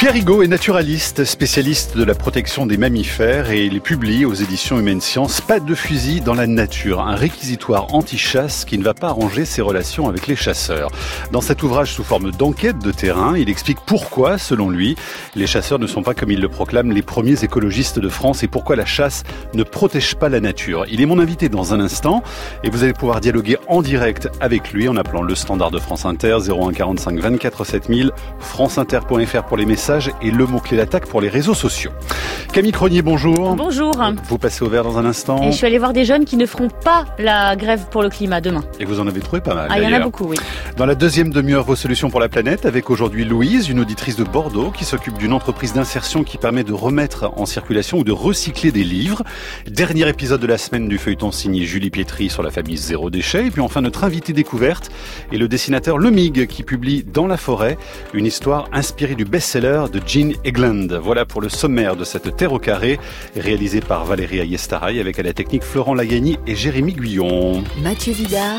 Pierre Rigaud est naturaliste, spécialiste de la protection des mammifères et il publie aux éditions Humaine Science Pas de fusil dans la nature, un réquisitoire anti-chasse qui ne va pas arranger ses relations avec les chasseurs. Dans cet ouvrage sous forme d'enquête de terrain, il explique pourquoi, selon lui, les chasseurs ne sont pas, comme il le proclame, les premiers écologistes de France et pourquoi la chasse ne protège pas la nature. Il est mon invité dans un instant et vous allez pouvoir dialoguer en direct avec lui en appelant le standard de France Inter 01 45 24 7000, franceinter.fr pour les messages et le mot-clé d'attaque pour les réseaux sociaux. Camille Cronier, bonjour. Bonjour. Vous passez au vert dans un instant. Et je suis allée voir des jeunes qui ne feront pas la grève pour le climat demain. Et vous en avez trouvé pas mal. Ah, il y en a beaucoup, oui. Dans la deuxième demi-heure, vos solutions pour la planète, avec aujourd'hui Louise, une auditrice de Bordeaux qui s'occupe d'une entreprise d'insertion qui permet de remettre en circulation ou de recycler des livres. Dernier épisode de la semaine du feuilleton signé Julie Pietri sur la famille Zéro Déchet. Et puis enfin, notre invité découverte est le dessinateur Lemig qui publie Dans la forêt, une histoire inspirée du best-seller de Gene Egland. Voilà pour le sommaire de cette Terre au carré, réalisée par Valérie Ayestaraï avec à la technique Florent Lagani et Jérémy Guyon. Mathieu Vidard,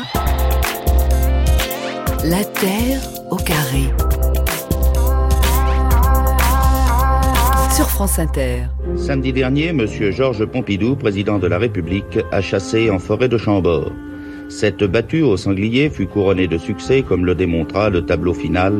la Terre au carré. Sur France Inter. Samedi dernier, M. Georges Pompidou, président de la République, a chassé en forêt de Chambord. Cette battue au sanglier fut couronnée de succès, comme le démontra le tableau final.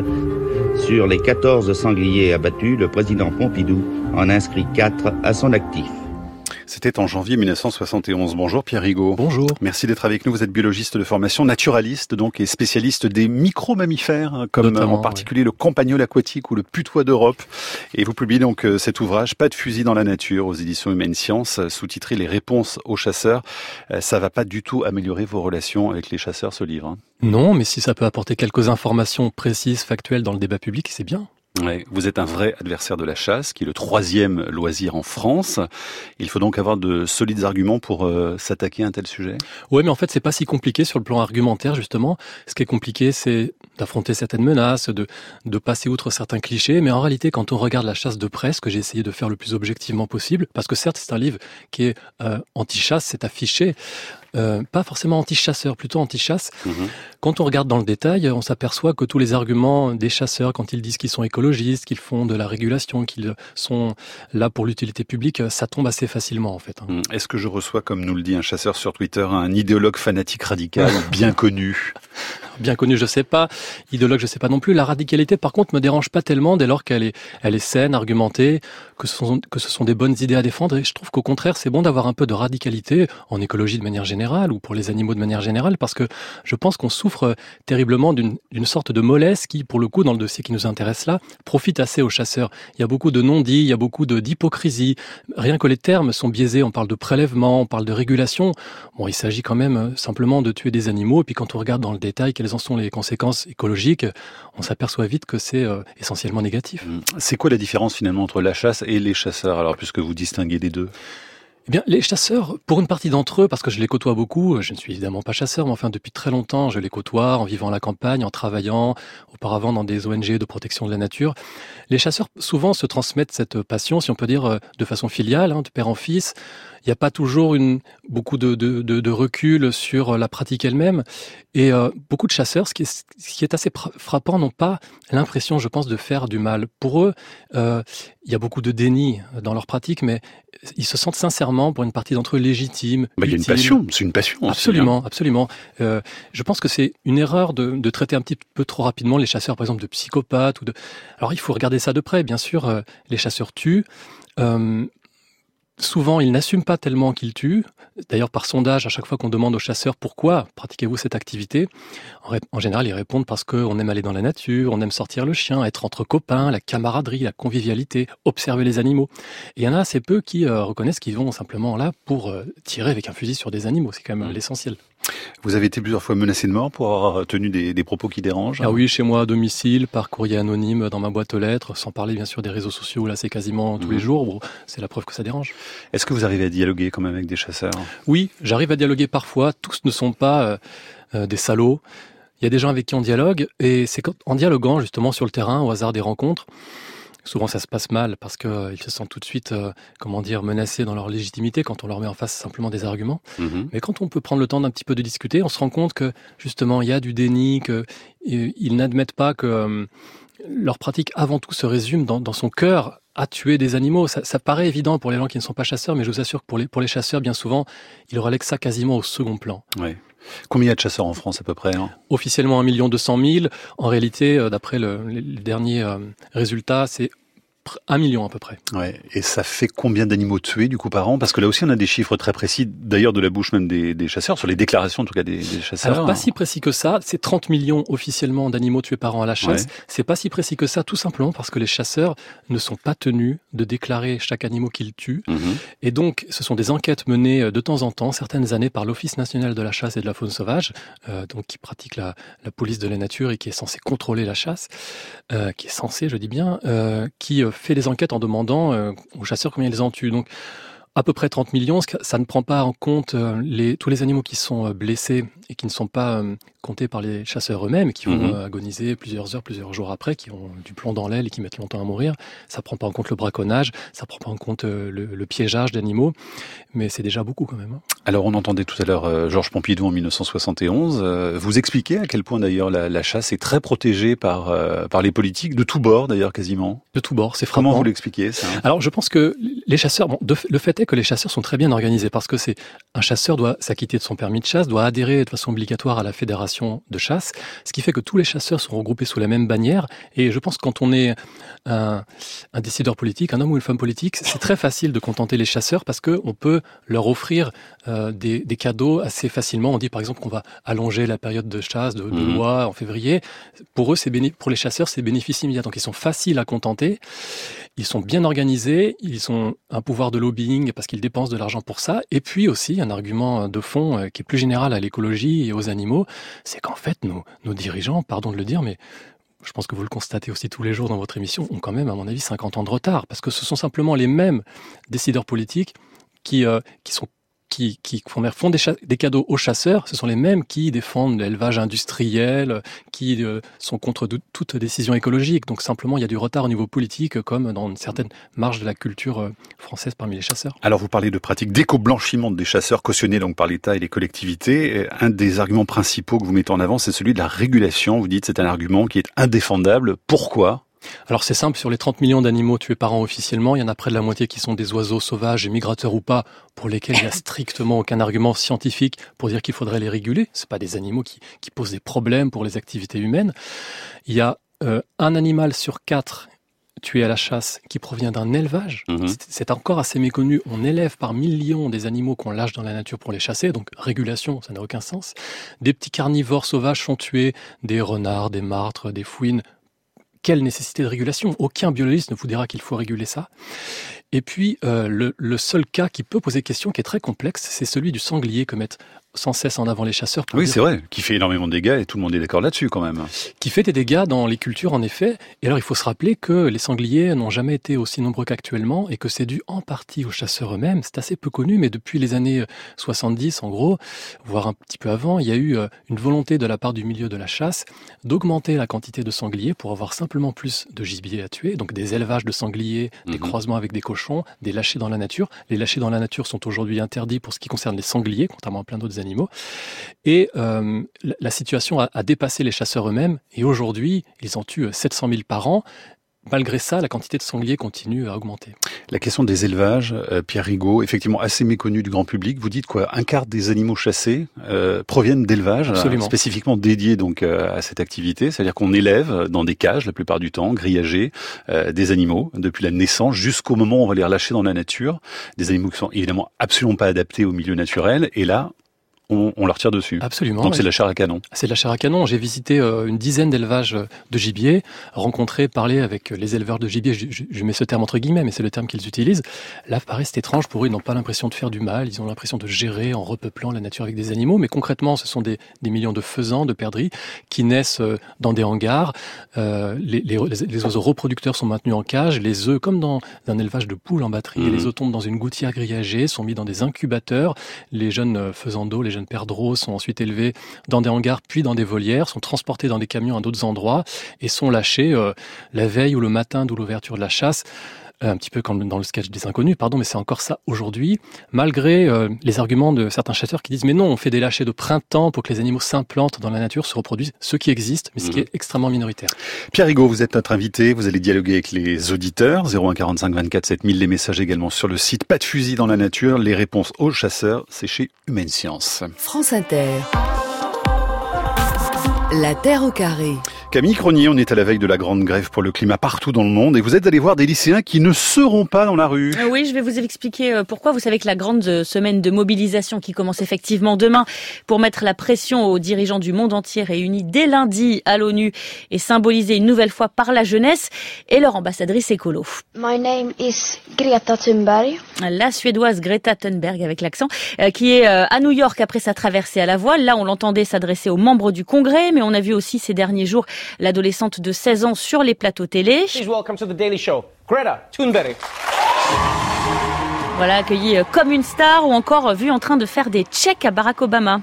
Sur les 14 sangliers abattus, le président Pompidou en inscrit 4 à son actif. C'était en janvier 1971. Bonjour Pierre Rigaud. Bonjour. Merci d'être avec nous. Vous êtes biologiste de formation, naturaliste donc et spécialiste des micro-mammifères, comme notamment, en particulier le campagnol aquatique ou le putois d'Europe. Et vous publiez donc cet ouvrage Pas de fusil dans la nature aux éditions Humaine Science, sous-titré Les réponses aux chasseurs. Ça va pas du tout améliorer vos relations avec les chasseurs, ce livre. Non, mais si ça peut apporter quelques informations précises, factuelles dans le débat public, c'est bien. Ouais, vous êtes un vrai adversaire de la chasse, qui est le 3e loisir en France. Il faut donc avoir de solides arguments pour s'attaquer à un tel sujet. Oui, mais en fait, c'est pas si compliqué sur le plan argumentaire, justement. Ce qui est compliqué, c'est d'affronter certaines menaces, de passer outre certains clichés. Mais en réalité, quand on regarde la chasse de près, ce que j'ai essayé de faire le plus objectivement possible, parce que certes, c'est un livre qui est anti-chasse, c'est affiché, pas forcément anti-chasseur, plutôt anti-chasse. Quand on regarde dans le détail, on s'aperçoit que tous les arguments des chasseurs, quand ils disent qu'ils sont écologistes, qu'ils font de la régulation, qu'ils sont là pour l'utilité publique, ça tombe assez facilement en fait. Est-ce que je reçois, comme nous le dit un chasseur sur Twitter, un idéologue fanatique radical bien connu? Bien connu, je sais pas. Idéologue, je sais pas non plus. La radicalité, par contre, me dérange pas tellement dès lors qu'elle est saine, argumentée, que ce sont des bonnes idées à défendre. Et je trouve qu'au contraire, c'est bon d'avoir un peu de radicalité en écologie de manière générale ou pour les animaux de manière générale, parce que je pense qu'on souffre terriblement d'une sorte de mollesse qui, pour le coup, dans le dossier qui nous intéresse là, profite assez aux chasseurs. Il y a beaucoup de non-dits, il y a beaucoup d'hypocrisie. Rien que les termes sont biaisés. On parle de prélèvement, on parle de régulation. Bon, il s'agit quand même simplement de tuer des animaux. Et puis quand on regarde dans le détail quelles en sont les conséquences écologiques, on s'aperçoit vite que c'est essentiellement négatif. C'est quoi la différence finalement entre la chasse et les chasseurs, alors puisque vous distinguez les deux? Eh bien, les chasseurs, pour une partie d'entre eux, parce que je les côtoie beaucoup, je ne suis évidemment pas chasseur, mais enfin depuis très longtemps, je les côtoie en vivant à la campagne, en travaillant, auparavant dans des ONG de protection de la nature. Les chasseurs, souvent, se transmettent cette passion, si on peut dire, de façon filiale, de père en fils. Il n'y a pas toujours beaucoup de recul sur la pratique elle-même. Et beaucoup de chasseurs, ce qui est assez frappant, n'ont pas l'impression, je pense, de faire du mal. Pour eux, il y a beaucoup de déni dans leur pratique, mais ils se sentent sincèrement, pour une partie d'entre eux, légitimes. Il y a une passion, c'est une passion. Absolument, absolument. Je pense que c'est une erreur de traiter un petit peu trop rapidement les chasseurs, par exemple, de psychopathes. Alors, il faut regarder ça de près. Bien sûr, les chasseurs tuent. Souvent, ils n'assument pas tellement qu'ils tuent. D'ailleurs, par sondage, à chaque fois qu'on demande aux chasseurs pourquoi pratiquez-vous cette activité, en général, ils répondent parce qu'on aime aller dans la nature, on aime sortir le chien, être entre copains, la camaraderie, la convivialité, observer les animaux. Et il y en a assez peu qui reconnaissent qu'ils vont simplement là pour tirer avec un fusil sur des animaux. C'est quand même l'essentiel. Vous avez été plusieurs fois menacé de mort pour avoir tenu des propos qui dérangent? Ah oui, chez moi à domicile, par courrier anonyme, dans ma boîte aux lettres, sans parler bien sûr des réseaux sociaux, où là c'est quasiment tous les jours, bon, c'est la preuve que ça dérange. Est-ce que vous arrivez à dialoguer quand même avec des chasseurs? Oui, j'arrive à dialoguer parfois, tous ne sont pas des salauds. Il y a des gens avec qui on dialogue, et c'est en dialoguant justement sur le terrain, au hasard des rencontres, souvent ça se passe mal parce qu'ils se sentent tout de suite, menacés dans leur légitimité quand on leur met en face simplement des arguments. Mais quand on peut prendre le temps d'un petit peu de discuter, on se rend compte que justement il y a du déni, qu'ils n'admettent pas que leur pratique avant tout se résume dans son cœur à tuer des animaux. Ça paraît évident pour les gens qui ne sont pas chasseurs, mais je vous assure que pour les chasseurs, bien souvent, ils relèguent ça quasiment au second plan. Ouais. Combien il y a de chasseurs en France à peu près, hein? Officiellement 1 200 000. En réalité, d'après les derniers résultats, c'est 1 million à peu près. Ouais. Et ça fait combien d'animaux tués du coup par an? Parce que là aussi on a des chiffres très précis, d'ailleurs de la bouche même des chasseurs, sur les déclarations en tout cas des chasseurs. Alors pas si précis que ça, c'est 30 millions officiellement d'animaux tués par an à la chasse. Ouais. C'est pas si précis que ça, tout simplement parce que les chasseurs ne sont pas tenus de déclarer chaque animal qu'ils tuent. Et donc ce sont des enquêtes menées de temps en temps, certaines années par l'Office national de la chasse et de la faune sauvage, donc qui pratique la police de la nature et qui est censé contrôler la chasse, qui est censé, je dis bien, qui fait des enquêtes en demandant aux chasseurs combien ils en tuent. Donc, à peu près 30 millions, ça ne prend pas en compte tous les animaux qui sont blessés et qui ne sont pas comptés par les chasseurs eux-mêmes, qui vont agoniser plusieurs heures, plusieurs jours après, qui ont du plomb dans l'aile et qui mettent longtemps à mourir. Ça prend pas en compte le braconnage, ça prend pas en compte le piégeage d'animaux, mais c'est déjà beaucoup quand même. Hein. Alors on entendait tout à l'heure Georges Pompidou en 1971 vous expliquer à quel point d'ailleurs la chasse est très protégée par les politiques, de tous bords d'ailleurs quasiment. De tous bords, c'est frappant. Comment vous l'expliquez ça? Alors je pense que les chasseurs, le fait est que les chasseurs sont très bien organisés parce que un chasseur doit s'acquitter de son permis de chasse, doit adhérer de façon obligatoire à la fédération de chasse, ce qui fait que tous les chasseurs sont regroupés sous la même bannière. Et je pense que quand on est un décideur politique, un homme ou une femme politique, c'est très facile de contenter les chasseurs parce que on peut leur offrir des cadeaux assez facilement. On dit par exemple qu'on va allonger la période de chasse de l'oie en février. Pour eux, pour les chasseurs, c'est bénéfice immédiat. Donc ils sont faciles à contenter, ils sont bien organisés, ils ont un pouvoir de lobbying parce qu'ils dépensent de l'argent pour ça. Et puis aussi, un argument de fond qui est plus général à l'écologie et aux animaux, c'est qu'en fait, nos dirigeants, pardon de le dire, mais je pense que vous le constatez aussi tous les jours dans votre émission, ont quand même, à mon avis, 50 ans de retard. Parce que ce sont simplement les mêmes décideurs politiques qui font des cadeaux aux chasseurs, ce sont les mêmes qui défendent l'élevage industriel, qui sont contre toute décision écologique. Donc simplement, il y a du retard au niveau politique, comme dans une certaine marge de la culture française parmi les chasseurs. Alors vous parlez de pratiques d'éco-blanchiment des chasseurs cautionnées donc par l'État et les collectivités. Un des arguments principaux que vous mettez en avant, c'est celui de la régulation. Vous dites que c'est un argument qui est indéfendable. Pourquoi ? Alors c'est simple, sur les 30 millions d'animaux tués par an officiellement, il y en a près de la moitié qui sont des oiseaux sauvages et migrateurs ou pas, pour lesquels il n'y a strictement aucun argument scientifique pour dire qu'il faudrait les réguler. C'est pas des animaux qui posent des problèmes pour les activités humaines. Il y a un animal sur 4 tué à la chasse qui provient d'un élevage. C'est encore assez méconnu. On élève par millions des animaux qu'on lâche dans la nature pour les chasser, donc régulation, ça n'a aucun sens. Des petits carnivores sauvages sont tués, des renards, des martres, des fouines. Quelle nécessité de régulation? Aucun biologiste ne vous dira qu'il faut réguler ça. Et puis, le seul cas qui peut poser question, qui est très complexe, c'est celui du sanglier que mettent sans cesse en avant les chasseurs. Oui, c'est vrai, qui fait énormément de dégâts et tout le monde est d'accord là-dessus quand même. Qui fait des dégâts dans les cultures en effet. Et alors il faut se rappeler que les sangliers n'ont jamais été aussi nombreux qu'actuellement et que c'est dû en partie aux chasseurs eux-mêmes. C'est assez peu connu, mais depuis les années 70 en gros, voire un petit peu avant, il y a eu une volonté de la part du milieu de la chasse d'augmenter la quantité de sangliers pour avoir simplement plus de gibier à tuer. Donc des élevages de sangliers, des croisements avec des cochons, des lâchers dans la nature. Les lâchers dans la nature sont aujourd'hui interdits pour ce qui concerne les sangliers, contrairement à plein d'autres animaux. Et la situation a dépassé les chasseurs eux-mêmes et aujourd'hui, ils en tuent 700 000 par an. Malgré ça, la quantité de sangliers continue à augmenter. La question des élevages, Pierre Rigaud, effectivement assez méconnue du grand public. Vous dites quoi? Un quart des animaux chassés proviennent d'élevages spécifiquement dédiés donc à cette activité. C'est-à-dire qu'on élève dans des cages la plupart du temps, grillagés, des animaux depuis la naissance jusqu'au moment où on va les relâcher dans la nature. Des animaux qui sont évidemment absolument pas adaptés au milieu naturel. Et là, on leur tire dessus. Absolument. Donc c'est de la chair à canon. C'est de la chair à canon. J'ai visité une dizaine d'élevages de gibier, parlé avec les éleveurs de gibier. Je mets ce terme entre guillemets, mais c'est le terme qu'ils utilisent. Là, pareil, c'est étrange. Pour eux, ils n'ont pas l'impression de faire du mal. Ils ont l'impression de gérer en repeuplant la nature avec des animaux. Mais concrètement, ce sont des millions de faisans, de perdrix, qui naissent dans des hangars. Les oiseaux reproducteurs sont maintenus en cage. Les œufs, comme dans un élevage de poules en batterie, les œufs tombent dans une gouttière grillagée, sont mis dans des incubateurs. Les jeunes faisans d'eau, les jeunes perdreaux sont ensuite élevés dans des hangars puis dans des volières, sont transportés dans des camions à d'autres endroits et sont lâchés la veille ou le matin de l'ouverture de la chasse un petit peu comme dans le sketch des Inconnus, pardon, mais c'est encore ça aujourd'hui, malgré les arguments de certains chasseurs qui disent mais non, on fait des lâchers de printemps pour que les animaux s'implantent dans la nature, se reproduisent, ce qui existe, mais ce qui est extrêmement minoritaire. Pierre Rigaud, vous êtes notre invité, vous allez dialoguer avec les auditeurs, 01 45 24 7000, les messages également sur le site. Pas de fusil dans la nature, les réponses aux chasseurs, c'est chez Humaine Science. France Inter. La Terre au carré. Camille Cronier, on est à la veille de la grande grève pour le climat partout dans le monde et vous êtes allé voir des lycéens qui ne seront pas dans la rue. Oui, je vais vous expliquer pourquoi. Vous savez que la grande semaine de mobilisation qui commence effectivement demain pour mettre la pression aux dirigeants du monde entier réunis dès lundi à l'ONU est symbolisée une nouvelle fois par la jeunesse et leur ambassadrice écolo. My name is Greta Thunberg. La Suédoise Greta Thunberg avec l'accent, qui est à New York après sa traversée à la voile. Là, on l'entendait s'adresser aux membres du Congrès, mais on a vu aussi ces derniers jours l'adolescente de 16 ans sur les plateaux télé. Please welcome to the Daily Show, Greta Thunberg. Voilà, accueillie comme une star ou encore vue en train de faire des checks à Barack Obama.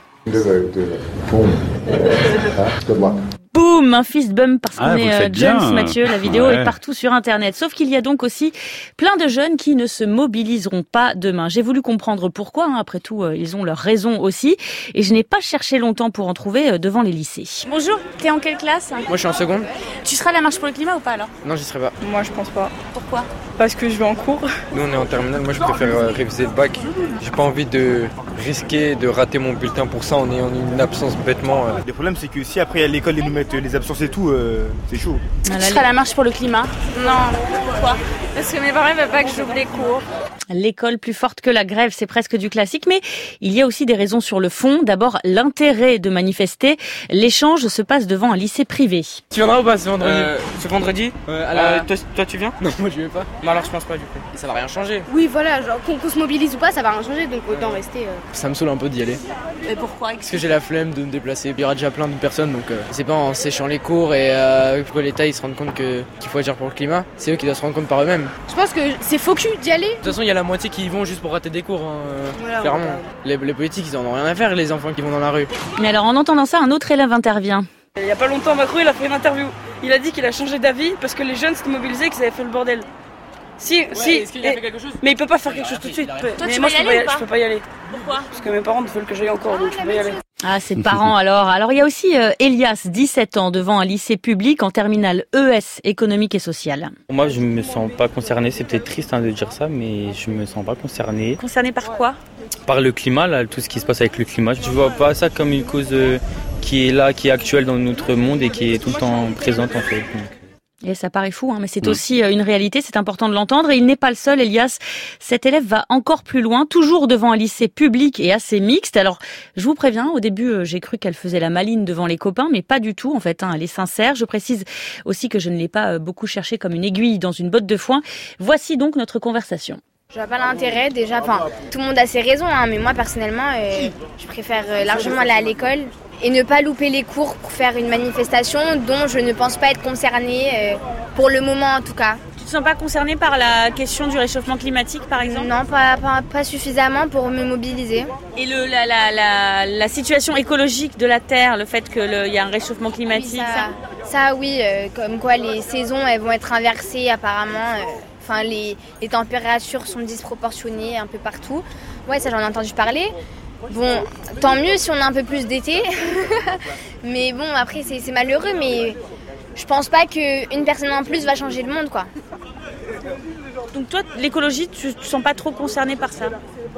Boum, un fist bump parce qu'on est Jones, Mathieu. La vidéo est partout sur Internet. Sauf qu'il y a donc aussi plein de jeunes qui ne se mobiliseront pas demain. J'ai voulu comprendre pourquoi. Après tout, ils ont leurs raisons aussi. Et je n'ai pas cherché longtemps pour en trouver devant les lycées. Bonjour, t'es en quelle classe ? Moi, je suis en seconde. Tu seras à la marche pour le climat ou pas alors ? Non, j'y serai pas. Moi, je pense pas. Pourquoi ? Parce que je vais en cours. Nous, on est en terminale. Moi, je préfère réviser le bac. J'ai pas envie de risquer de rater mon bulletin pour ça. On est en une absence bêtement. Le problème, c'est que si après à l'école ils nous mettent les absences et tout, c'est chaud. Tu seras à la marche pour le climat ? Non. Pourquoi ? Parce que mes parents ne veulent pas que j'ouvre les cours. L'école plus forte que la grève, c'est presque du classique, mais il y a aussi des raisons sur le fond. D'abord, l'intérêt de manifester. L'échange se passe devant un lycée privé. Tu viendras ou pas ce vendredi Ce vendredi toi tu viens ? Non, moi je vais pas. Mais alors je pense pas du coup. Ça va rien changer. Oui, voilà, genre qu'on se mobilise ou pas, ça va rien changer, donc autant rester. Ça me saoule un peu d'y aller. Mais pourquoi ? Parce que j'ai la flemme de me déplacer. Il y aura déjà plein de personnes, donc c'est pas en séchant les cours et que l'État ils se rendent compte qu'il faut agir pour le climat. C'est eux qui doivent se rendre compte par eux-mêmes. Je pense que c'est faux cul d'y aller. De toute façon, il y a la moitié qui y vont juste pour rater des cours, Voilà, clairement. Les politiques, ils en ont rien à faire, les enfants qui vont dans la rue. Mais alors, en entendant ça, un autre élève intervient. Il y a pas longtemps, Macron, il a fait une interview. Il a dit qu'il a changé d'avis parce que les jeunes s'étaient mobilisés et qu'ils avaient fait le bordel. Si. Est-ce qu'il a fait quelque chose ? Mais il peut pas faire quelque chose tout de suite. Toi, mais tu moi, vas y aller ou pas ? je peux pas y aller. Pourquoi ? Parce que mes parents veulent que j'aille encore, donc je peux y aller. Ah, ses parents alors. Alors, il y a aussi Elias, 17 ans, devant un lycée public en terminale ES, économique et sociale. Moi, je me sens pas concerné. C'est peut-être triste de dire ça, mais je me sens pas concerné. Concerné par quoi ? Par le climat, là, tout ce qui se passe avec le climat. Je vois pas ça comme une cause qui est là, qui est actuelle dans notre monde et qui est tout le temps présente en fait. Donc. Et ça paraît fou, mais c'est aussi une réalité, c'est important de l'entendre. Et il n'est pas le seul, Elias. Cet élève va encore plus loin, toujours devant un lycée public et assez mixte. Alors, je vous préviens, au début, j'ai cru qu'elle faisait la maline devant les copains, mais pas du tout, en fait. Elle est sincère. Je précise aussi que je ne l'ai pas beaucoup cherché comme une aiguille dans une botte de foin. Voici donc notre conversation. Je vois pas l'intérêt déjà, tout le monde a ses raisons, mais moi personnellement, je préfère largement aller à l'école et ne pas louper les cours pour faire une manifestation dont je ne pense pas être concernée, pour le moment en tout cas. Tu te sens pas concernée par la question du réchauffement climatique par exemple ? Non, pas suffisamment pour me mobiliser. Et la situation écologique de la Terre, le fait qu'il y a un réchauffement climatique Oui, comme quoi les saisons elles vont être inversées apparemment. Les températures sont disproportionnées un peu partout. Ouais, ça j'en ai entendu parler. Bon, tant mieux si on a un peu plus d'été. Mais bon, après c'est malheureux, mais je pense pas qu'une personne en plus va changer le monde, quoi. Donc toi, l'écologie, tu te sens pas trop concernée par ça ?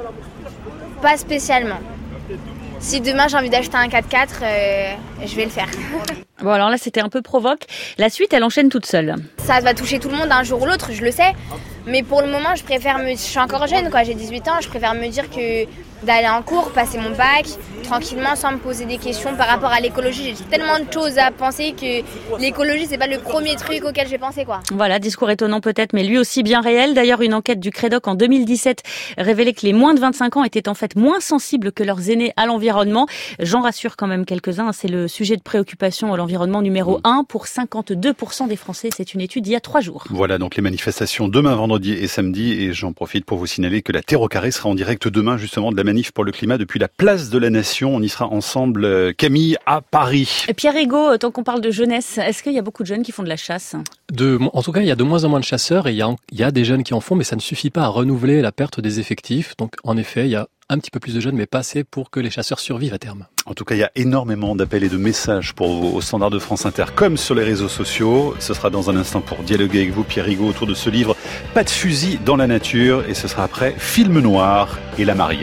Pas spécialement. Si demain j'ai envie d'acheter un 4x4, je vais le faire. Bon, alors là, c'était un peu provoque. La suite, elle enchaîne toute seule. Ça va toucher tout le monde un jour ou l'autre, je le sais. Mais pour le moment, je suis encore jeune, quoi. J'ai 18 ans, je préfère me dire que d'aller en cours, passer mon bac, tranquillement, sans me poser des questions par rapport à l'écologie. J'ai tellement de choses à penser que l'écologie, c'est pas le premier truc auquel j'ai pensé, quoi. Voilà, discours étonnant peut-être, mais lui aussi bien réel. D'ailleurs, une enquête du Crédoc en 2017 révélait que les moins de 25 ans étaient en fait moins sensibles que leurs aînés à l'environnement. J'en rassure quand même quelques-uns, c'est le sujet de préoccupation à l'environnement numéro 1 pour 52% des Français. C'est une étude d'il y a 3 jours. Voilà donc les manifestations demain, vendredi et samedi. Et j'en profite pour vous signaler que la Terre au carré sera en direct demain justement de la manif pour le climat depuis la place de la Nation. éditions. On y sera ensemble, Camille, à Paris. Et Pierre Rigaud, tant qu'on parle de jeunesse, est-ce qu'il y a beaucoup de jeunes qui font de la chasse ? En tout cas, il y a de moins en moins de chasseurs et il y a des jeunes qui en font, mais ça ne suffit pas à renouveler la perte des effectifs. Donc, en effet, il y a un petit peu plus de jeunes, mais pas assez pour que les chasseurs survivent à terme. En tout cas, il y a énormément d'appels et de messages pour vous au standard de France Inter, comme sur les réseaux sociaux. Ce sera dans un instant pour dialoguer avec vous, Pierre Rigaud, autour de ce livre « Pas de fusil dans la nature ». Et ce sera après « Film noir et la mariée ».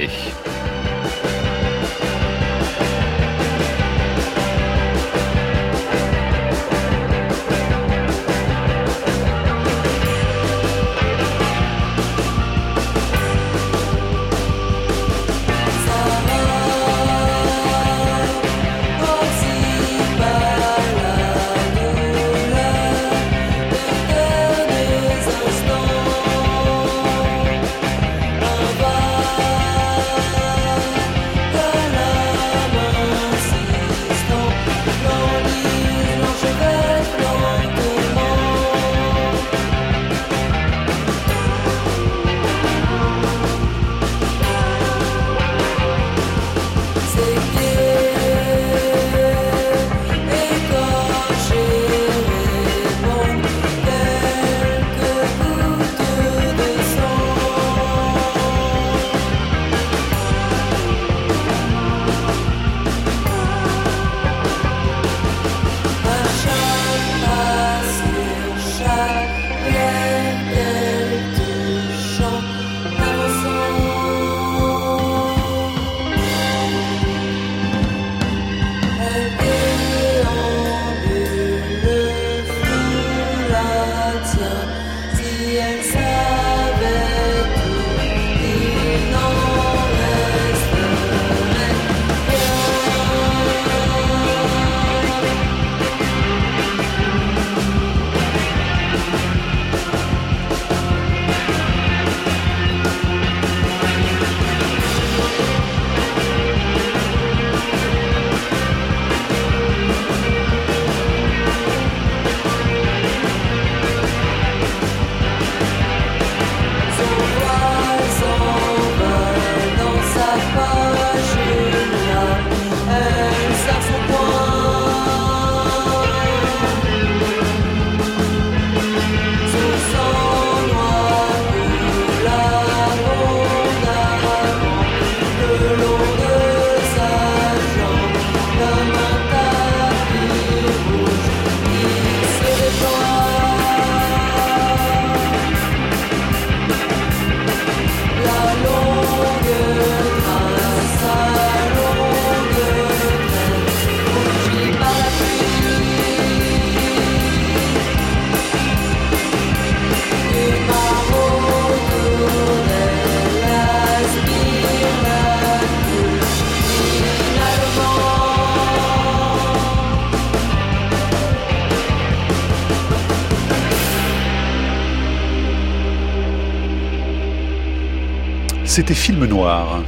C'était Film noir.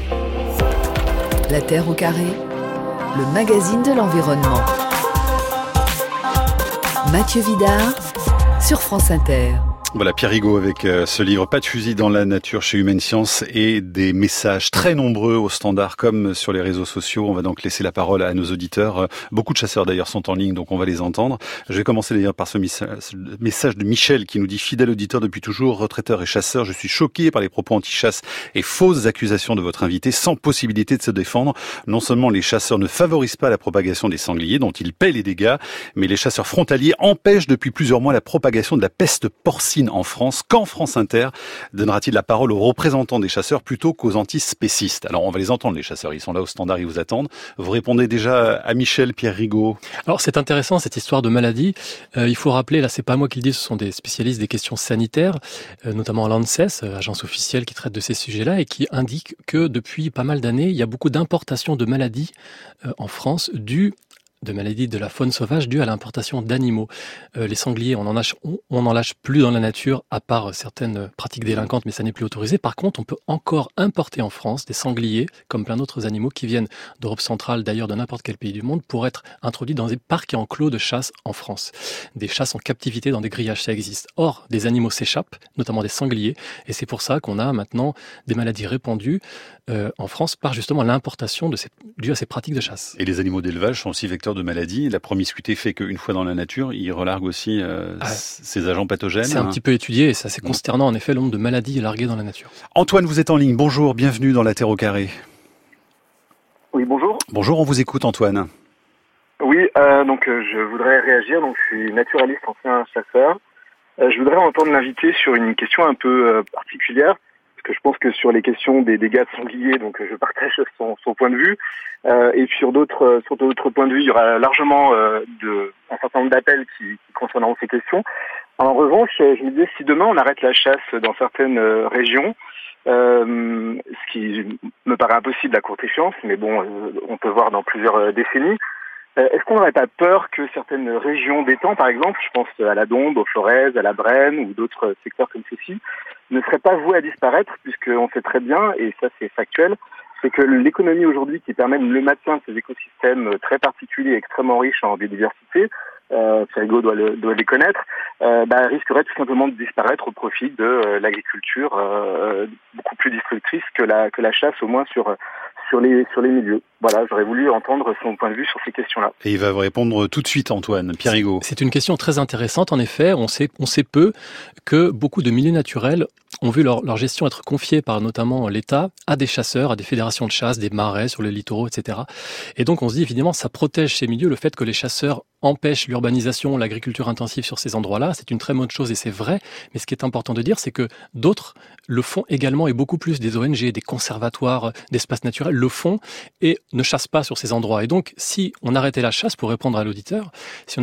La Terre au carré, le magazine de l'environnement. Mathieu Vidard sur France Inter. Voilà, Pierre Rigaud avec ce livre « Pas de fusil dans la nature » chez Humaine Science et des messages très nombreux au standard comme sur les réseaux sociaux. On va donc laisser la parole à nos auditeurs. Beaucoup de chasseurs d'ailleurs sont en ligne, donc on va les entendre. Je vais commencer d'ailleurs par ce message de Michel qui nous dit « Fidèle auditeur depuis toujours, retraiteur et chasseur, je suis choqué par les propos anti-chasse et fausses accusations de votre invité sans possibilité de se défendre. Non seulement les chasseurs ne favorisent pas la propagation des sangliers dont ils paient les dégâts, mais les chasseurs frontaliers empêchent depuis plusieurs mois la propagation de la peste porcine en France. Quand France Inter donnera-t-il la parole aux représentants des chasseurs plutôt qu'aux antispécistes ? Alors on va les entendre, les chasseurs, ils sont là au standard, ils vous attendent. Vous répondez déjà à Michel, Pierre Rigaud. Alors c'est intéressant cette histoire de maladie. Il faut rappeler, là c'est pas moi qui le dis, ce sont des spécialistes des questions sanitaires, notamment l'ANSES, agence officielle qui traite de ces sujets-là et qui indique que depuis pas mal d'années, il y a beaucoup d'importations de maladies en France dues de maladies de la faune sauvage dues à l'importation d'animaux. Les sangliers, on en lâche plus dans la nature, à part certaines pratiques délinquantes, mais ça n'est plus autorisé. Par contre, on peut encore importer en France des sangliers, comme plein d'autres animaux qui viennent d'Europe centrale, d'ailleurs de n'importe quel pays du monde, pour être introduits dans des parcs et enclos de chasse en France. Des chasses en captivité dans des grillages, ça existe. Or, des animaux s'échappent, notamment des sangliers, et c'est pour ça qu'on a maintenant des maladies répandues en France par justement l'importation due à ces pratiques de chasse. Et les animaux d'élevage sont aussi vecteurs de maladies. La promiscuité fait qu'une fois dans la nature, ils relarguent aussi ces agents pathogènes. C'est un petit peu étudié et c'est assez consternant en effet le nombre de maladies larguées dans la nature. Antoine, vous êtes en ligne. Bonjour, bienvenue dans La Terre au carré. Oui, bonjour. Bonjour, on vous écoute Antoine. Oui, donc je voudrais réagir. Donc je suis naturaliste, ancien chasseur. Je voudrais entendre l'invité sur une question un peu particulière. Que je pense que sur les questions des dégâts de sangliers, donc je partage son point de vue. Et sur d'autres points de vue, il y aura largement un certain nombre d'appels qui concerneront ces questions. En revanche, je me disais, si demain on arrête la chasse dans certaines régions, ce qui me paraît impossible à courte échéance, mais bon, on peut voir dans plusieurs décennies, est-ce qu'on n'aurait pas peur que certaines régions d'étangs, par exemple, je pense à la Dombes, aux Forez, à la Brenne ou d'autres secteurs comme ceci, ne seraient pas voués à disparaître, puisqu'on sait très bien, et ça c'est factuel, c'est que l'économie aujourd'hui qui permet le maintien de ces écosystèmes très particuliers, extrêmement riches en biodiversité, Thierry doit les connaître, risquerait tout simplement de disparaître au profit de l'agriculture beaucoup plus destructrice que la chasse, au moins sur les milieux. Voilà, j'aurais voulu entendre son point de vue sur ces questions-là. Et il va vous répondre tout de suite, Antoine. Pierre Higaud. C'est une question très intéressante. En effet, on sait peu que beaucoup de milieux naturels ont vu leur gestion être confiée par notamment l'État à des chasseurs, à des fédérations de chasse, des marais sur les littoraux, etc. Et donc on se dit évidemment, ça protège ces milieux, le fait que les chasseurs empêchent l'urbanisation, l'agriculture intensive sur ces endroits-là, c'est une très bonne chose et c'est vrai. Mais ce qui est important de dire, c'est que d'autres le font également et beaucoup plus, des ONG, des conservatoires d'espaces naturels le font et ne chassent pas sur ces endroits. Et donc, si on arrêtait la chasse, pour répondre à l'auditeur, si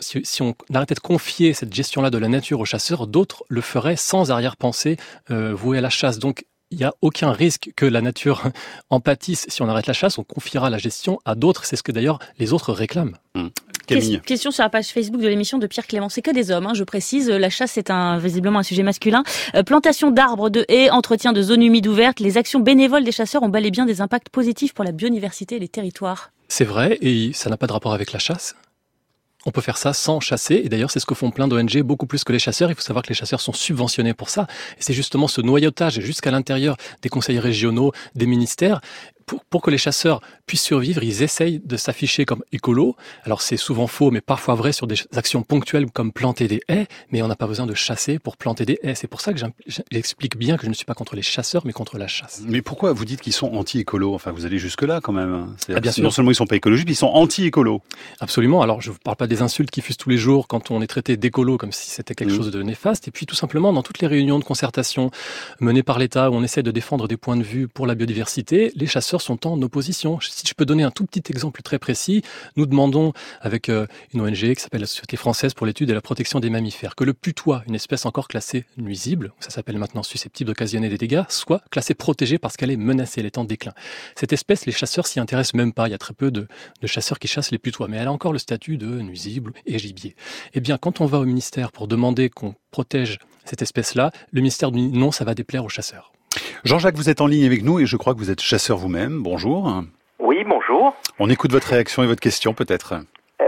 on arrêtait de confier cette gestion-là de la nature aux chasseurs, d'autres le feraient sans arrière-pensée voués à la chasse. Donc, il n'y a aucun risque que la nature en pâtisse. Si on arrête la chasse, on confiera la gestion à d'autres. C'est ce que d'ailleurs les autres réclament. Camille. Question sur la page Facebook de l'émission de Pierre Clément. C'est que des hommes, je précise. La chasse, c'est visiblement un sujet masculin. Plantation d'arbres, de haies, entretien de zones humides ouvertes. Les actions bénévoles des chasseurs ont bel et bien des impacts positifs pour la biodiversité et les territoires. C'est vrai, et ça n'a pas de rapport avec la chasse. On peut faire ça sans chasser, et d'ailleurs c'est ce que font plein d'ONG, beaucoup plus que les chasseurs. Il faut savoir que les chasseurs sont subventionnés pour ça, et c'est justement ce noyautage jusqu'à l'intérieur des conseils régionaux, des ministères. Pour que les chasseurs puissent survivre, ils essayent de s'afficher comme écolos. Alors c'est souvent faux, mais parfois vrai sur des actions ponctuelles comme planter des haies, mais on n'a pas besoin de chasser pour planter des haies. C'est pour ça que j'explique bien que je ne suis pas contre les chasseurs, mais contre la chasse. Mais pourquoi vous dites qu'ils sont anti-écolos ? Enfin, vous allez jusque-là quand même. Bien sûr. Non seulement ils ne sont pas écologistes, mais ils sont anti-écolos. Absolument. Alors je ne vous parle pas des insultes qui fusent tous les jours quand on est traité d'écolo comme si c'était quelque chose de néfaste. Et puis tout simplement, dans toutes les réunions de concertation menées par l'État où on essaie de défendre des points de vue pour la biodiversité, les chasseurs sont en opposition. Si je peux donner un tout petit exemple très précis, nous demandons avec une ONG qui s'appelle la Société française pour l'étude et la protection des mammifères que le putois, une espèce encore classée nuisible, ça s'appelle maintenant susceptible d'occasionner des dégâts, soit classée protégée parce qu'elle est menacée, elle est en déclin. Cette espèce, les chasseurs s'y intéressent même pas. Il y a très peu de chasseurs qui chassent les putois, mais elle a encore le statut de nuisible et gibier. Eh bien, quand on va au ministère pour demander qu'on protège cette espèce-là, le ministère dit non, ça va déplaire aux chasseurs. Jean-Jacques, vous êtes en ligne avec nous et je crois que vous êtes chasseur vous-même. Bonjour. Oui, bonjour. On écoute votre réaction et votre question peut-être.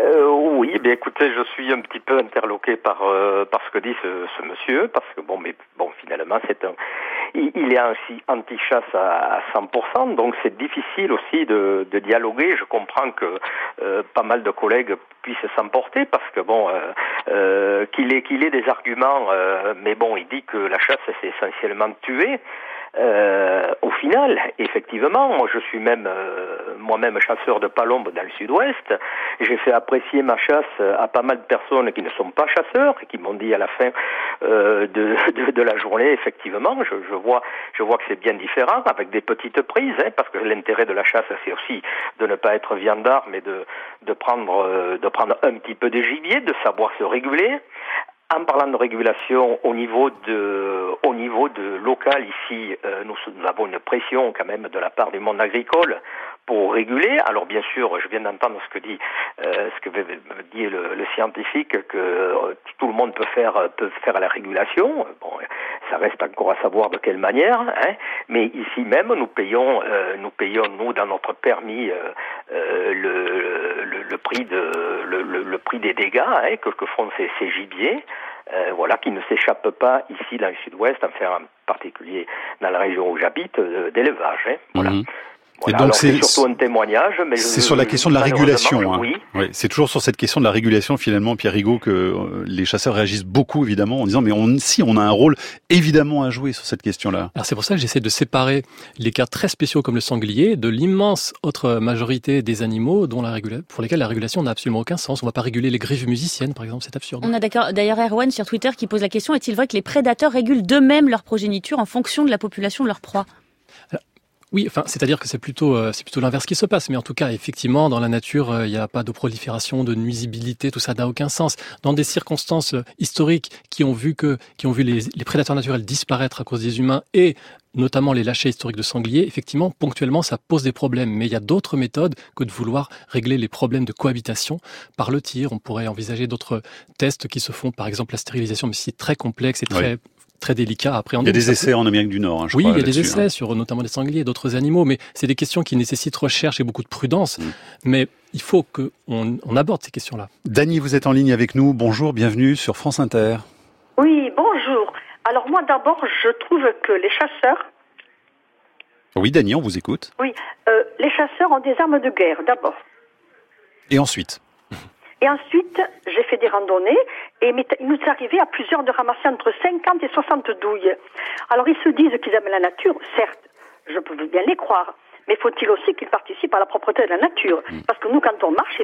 Oui, bien écoutez, je suis un petit peu interloqué par ce que dit ce monsieur, parce que finalement il est ainsi anti-chasse à 100%, donc c'est difficile aussi de dialoguer. Je comprends que pas mal de collègues puissent s'emporter, parce que qu'il ait des arguments, mais il dit que la chasse c'est essentiellement tuer. Au final, effectivement, moi je suis moi-même chasseur de palombes dans le sud-ouest. J'ai fait apprécier ma chasse à pas mal de personnes qui ne sont pas chasseurs et qui m'ont dit à la fin de la journée, effectivement, je vois que c'est bien différent, avec des petites prises, parce que l'intérêt de la chasse c'est aussi de ne pas être viandard, mais de prendre un petit peu de gibier, de savoir se réguler. En parlant de régulation au niveau de local ici, nous avons une pression quand même de la part du monde agricole pour réguler. Alors bien sûr, je viens d'entendre ce que dit le scientifique, que tout le monde peut faire la régulation. Bon, ça reste encore à savoir de quelle manière, hein. Mais ici même, nous payons nous dans notre permis le prix des dégâts, hein, que font ces gibiers. Qui ne s'échappent pas ici dans le sud-ouest, en particulier dans la région où j'habite, d'élevage. Hein, voilà. Mmh. Voilà, et donc c'est surtout un témoignage. Mais c'est sur la question de la régulation. Hein. Oui. Oui, c'est toujours sur cette question de la régulation, finalement, Pierre Rigaud, que les chasseurs réagissent beaucoup, évidemment, en disant mais on a un rôle évidemment à jouer sur cette question-là. Alors c'est pour ça que j'essaie de séparer les cas très spéciaux comme le sanglier de l'immense autre majorité des animaux pour lesquels la régulation n'a absolument aucun sens. On ne va pas réguler les griffes musiciennes, par exemple, c'est absurde. On a d'ailleurs Erwan sur Twitter qui pose la question, est-il vrai que les prédateurs régulent d'eux-mêmes leur progéniture en fonction de la population de leur proie ? Oui, c'est-à-dire que c'est plutôt l'inverse qui se passe. Mais en tout cas, effectivement, dans la nature, il n'y a pas de prolifération, de nuisibilité, tout ça n'a aucun sens. Dans des circonstances historiques qui ont vu les prédateurs naturels disparaître à cause des humains et notamment les lâchers historiques de sangliers, effectivement, ponctuellement, ça pose des problèmes. Mais il y a d'autres méthodes que de vouloir régler les problèmes de cohabitation par le tir. On pourrait envisager d'autres tests qui se font, par exemple la stérilisation, mais c'est très complexe et très délicat à appréhender. Il y a des essais en Amérique du Nord, je crois. Oui, il y a des essais sur notamment des sangliers et d'autres animaux, mais c'est des questions qui nécessitent recherche et beaucoup de prudence. Mais il faut qu'on aborde ces questions-là. Dany, vous êtes en ligne avec nous. Bonjour, bienvenue sur France Inter. Oui, bonjour. Alors moi d'abord, je trouve que les chasseurs... Oui, Dany, on vous écoute. Oui, les chasseurs ont des armes de guerre d'abord. Et ensuite ? Et ensuite, j'ai fait des randonnées et il nous est arrivé à plusieurs de ramasser entre 50 et 60 douilles. Alors ils se disent qu'ils aiment la nature, certes, je peux bien les croire, mais faut-il aussi qu'ils participent à la propreté de la nature ? Parce que nous, quand on marche,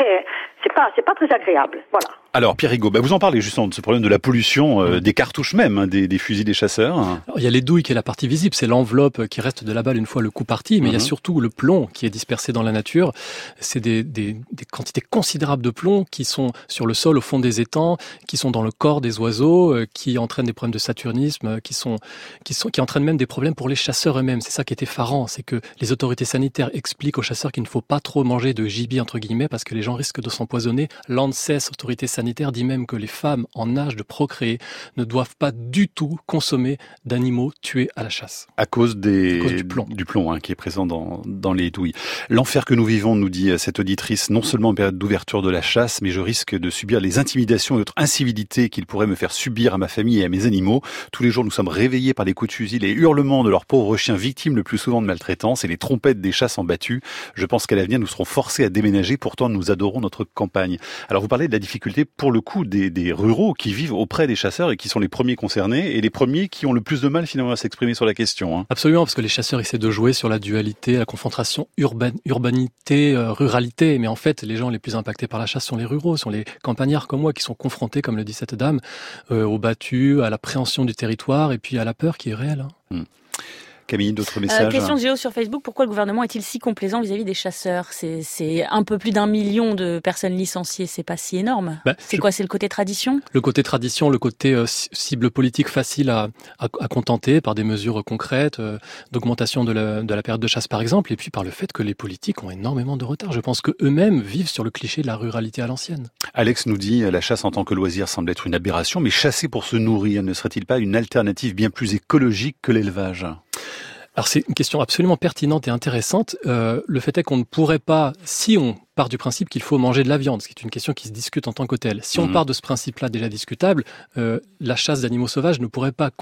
c'est pas très agréable. Voilà. Alors, Pierre Rigaud, vous en parlez justement de ce problème de la pollution des cartouches même, des fusils des chasseurs. Alors, il y a les douilles qui est la partie visible, c'est l'enveloppe qui reste de la balle une fois le coup parti, mais il y a surtout le plomb qui est dispersé dans la nature. C'est des quantités considérables de plomb qui sont sur le sol, au fond des étangs, qui sont dans le corps des oiseaux, qui entraînent des problèmes de saturnisme, qui entraînent même des problèmes pour les chasseurs eux-mêmes. C'est ça qui est effarant, c'est que les autorités sanitaires expliquent aux chasseurs qu'il ne faut pas trop manger de gibier entre guillemets parce que les gens risquent de s'empoisonner. L'ANSES, autorité sanitaire, dit même que les femmes en âge de procréer ne doivent pas du tout consommer d'animaux tués à la chasse. À cause du plomb qui est présent dans les douilles. L'enfer que nous vivons, nous dit cette auditrice, non seulement en période d'ouverture de la chasse, mais je risque de subir les intimidations et autres incivilités qu'il pourrait me faire subir à ma famille et à mes animaux. Tous les jours, nous sommes réveillés par les coups de fusil, les hurlements de leurs pauvres chiens victimes le plus souvent de maltraitance et les trompettes des chats en battus. Je pense qu'à l'avenir, nous serons forcés à déménager. Pourtant, nous adorons notre campagne. Alors, vous parlez de la difficulté pour le coup des ruraux qui vivent auprès des chasseurs et qui sont les premiers concernés et les premiers qui ont le plus de mal finalement à s'exprimer sur la question. Absolument, parce que les chasseurs essaient de jouer sur la dualité, la confrontation urbanité, ruralité, mais en fait les gens les plus impactés par la chasse sont les ruraux, sont les campagnards comme moi qui sont confrontés, comme le dit cette dame, aux battus, à l'appréhension du territoire et puis à la peur qui est réelle. Camille, d'autres messages? Question de Géo sur Facebook, pourquoi le gouvernement est-il si complaisant vis-à-vis des chasseurs ? C'est un peu plus d'1 million de personnes licenciées, c'est pas si énorme. C'est le côté tradition ? Le côté tradition, le côté cible politique facile à contenter par des mesures concrètes, d'augmentation de la période de chasse par exemple, et puis par le fait que les politiques ont énormément de retard. Je pense qu'eux-mêmes vivent sur le cliché de la ruralité à l'ancienne. Alex nous dit, la chasse en tant que loisir semble être une aberration, mais chasser pour se nourrir ne serait-il pas une alternative bien plus écologique que l'élevage ? Alors c'est une question absolument pertinente et intéressante. Le fait est qu'on ne pourrait pas, si on part du principe qu'il faut manger de la viande, ce qui est une question qui se discute en tant que telle. Si on part de ce principe-là déjà discutable, la chasse d'animaux sauvages ne pourrait pas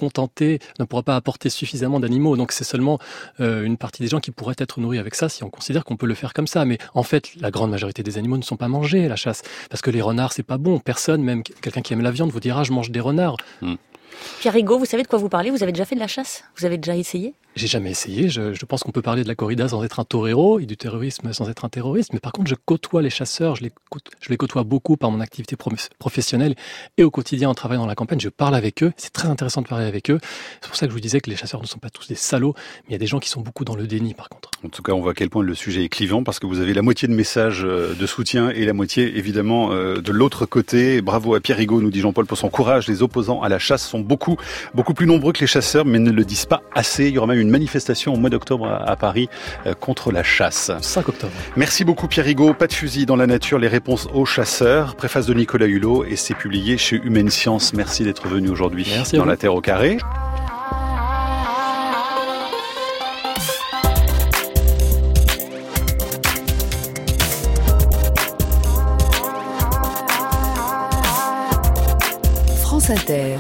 apporter suffisamment d'animaux. Donc c'est seulement une partie des gens qui pourraient être nourris avec ça si on considère qu'on peut le faire comme ça. Mais en fait, la grande majorité des animaux ne sont pas mangés à la chasse. Parce que les renards, c'est pas bon. Personne, même quelqu'un qui aime la viande, vous dira je mange des renards. Pierre Rigaud, vous savez de quoi vous parlez ? Vous avez déjà fait de la chasse ? Vous avez déjà essayé ? J'ai jamais essayé. Je pense qu'on peut parler de la corrida sans être un torero et du terrorisme sans être un terroriste. Mais par contre, je côtoie les chasseurs. Je les côtoie beaucoup par mon activité professionnelle et au quotidien en travaillant dans la campagne. Je parle avec eux. C'est très intéressant de parler avec eux. C'est pour ça que je vous disais que les chasseurs ne sont pas tous des salauds. Mais il y a des gens qui sont beaucoup dans le déni, par contre. En tout cas, on voit à quel point le sujet est clivant parce que vous avez la moitié de messages de soutien et la moitié, évidemment, de l'autre côté. Bravo à Pierre Rigaud, nous dit Jean-Paul, pour son courage. Les opposants à la chasse sont sont beaucoup plus nombreux que les chasseurs, mais ne le disent pas assez. Il y aura même une manifestation au mois d'octobre à Paris contre la chasse. 5 octobre. Merci beaucoup Pierre Rigaud. Pas de fusil dans la nature, les réponses aux chasseurs. Préface de Nicolas Hulot et c'est publié chez Humaine Science. Merci d'être venu aujourd'hui dans La Terre au carré. France Inter.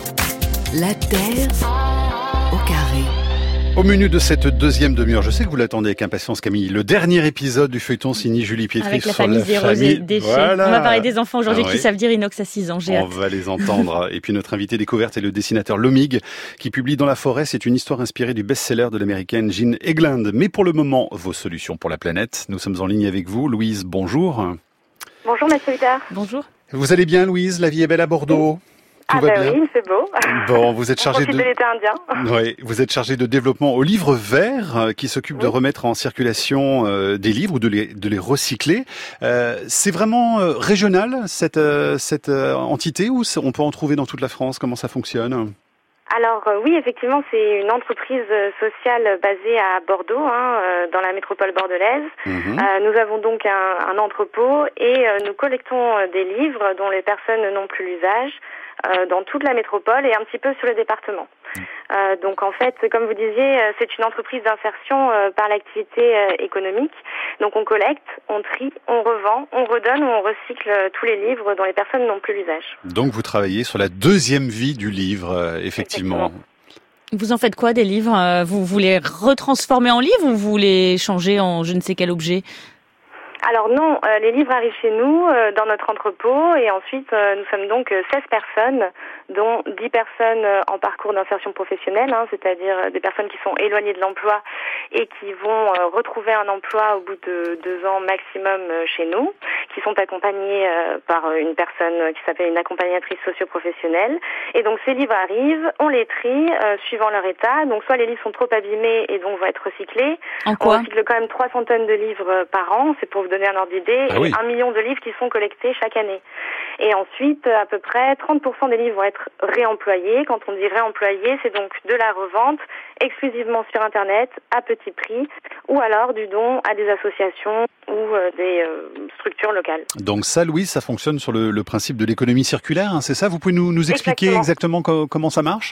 La Terre au carré. Au menu de cette deuxième demi-heure, je sais que vous l'attendez avec impatience Camille, le dernier épisode du feuilleton signé Julie Pietri avec la sur famille la famille. Déchets. Voilà. On va parler des enfants aujourd'hui qui savent dire inox à 6 ans. J'ai hâte. On va les entendre. Et puis notre invité découverte est le dessinateur Lomig qui publie Dans la forêt. C'est une histoire inspirée du best-seller de l'américaine Jean Eglund. Mais pour le moment, vos solutions pour la planète. Nous sommes en ligne avec vous. Louise, bonjour. Bonjour Mathieu Huttard. Bonjour. Vous allez bien Louise? La vie est belle à Bordeaux? Tout va bien. Oui, c'est beau. Bon, vous êtes chargé de l'été indien. Oui, vous êtes chargé de développement au Livre Vert qui s'occupe de remettre en circulation des livres ou de les recycler. C'est vraiment régional cette entité ou on peut en trouver dans toute la France? Comment ça fonctionne? Alors oui, effectivement, c'est une entreprise sociale basée à Bordeaux, dans la métropole bordelaise. Nous avons donc un entrepôt et nous collectons des livres dont les personnes n'ont plus l'usage dans toute la métropole et un petit peu sur le département. Donc en fait, comme vous disiez, c'est une entreprise d'insertion par l'activité économique. Donc on collecte, on trie, on revend, on redonne ou on recycle tous les livres dont les personnes n'ont plus l'usage. Donc vous travaillez sur la deuxième vie du livre, effectivement. Vous en faites quoi des livres? Vous les retransformez en livres ou vous les changez en je ne sais quel objet? Alors non, les livres arrivent chez nous, dans notre entrepôt, et ensuite nous sommes donc 16 personnes, dont 10 personnes en parcours d'insertion professionnelle, c'est-à-dire des personnes qui sont éloignées de l'emploi et qui vont retrouver un emploi au bout de 2 ans maximum chez nous, qui sont accompagnées par une personne qui s'appelle une accompagnatrice socio-professionnelle. Et donc ces livres arrivent, on les trie suivant leur état, donc soit les livres sont trop abîmés et donc vont être recyclés. En quoi? On recycle quand même 300 tonnes de livres par an, c'est pour vous donner un ordre d'idée, et 1 million de livres qui sont collectés chaque année. Et ensuite, à peu près 30% des livres vont être réemployés. Quand on dit réemployés, c'est donc de la revente exclusivement sur Internet, à petit prix, ou alors du don à des associations ou des structures locales. Donc ça, Louise, ça fonctionne sur le principe de l'économie circulaire, c'est ça? Vous pouvez nous expliquer exactement comment ça marche?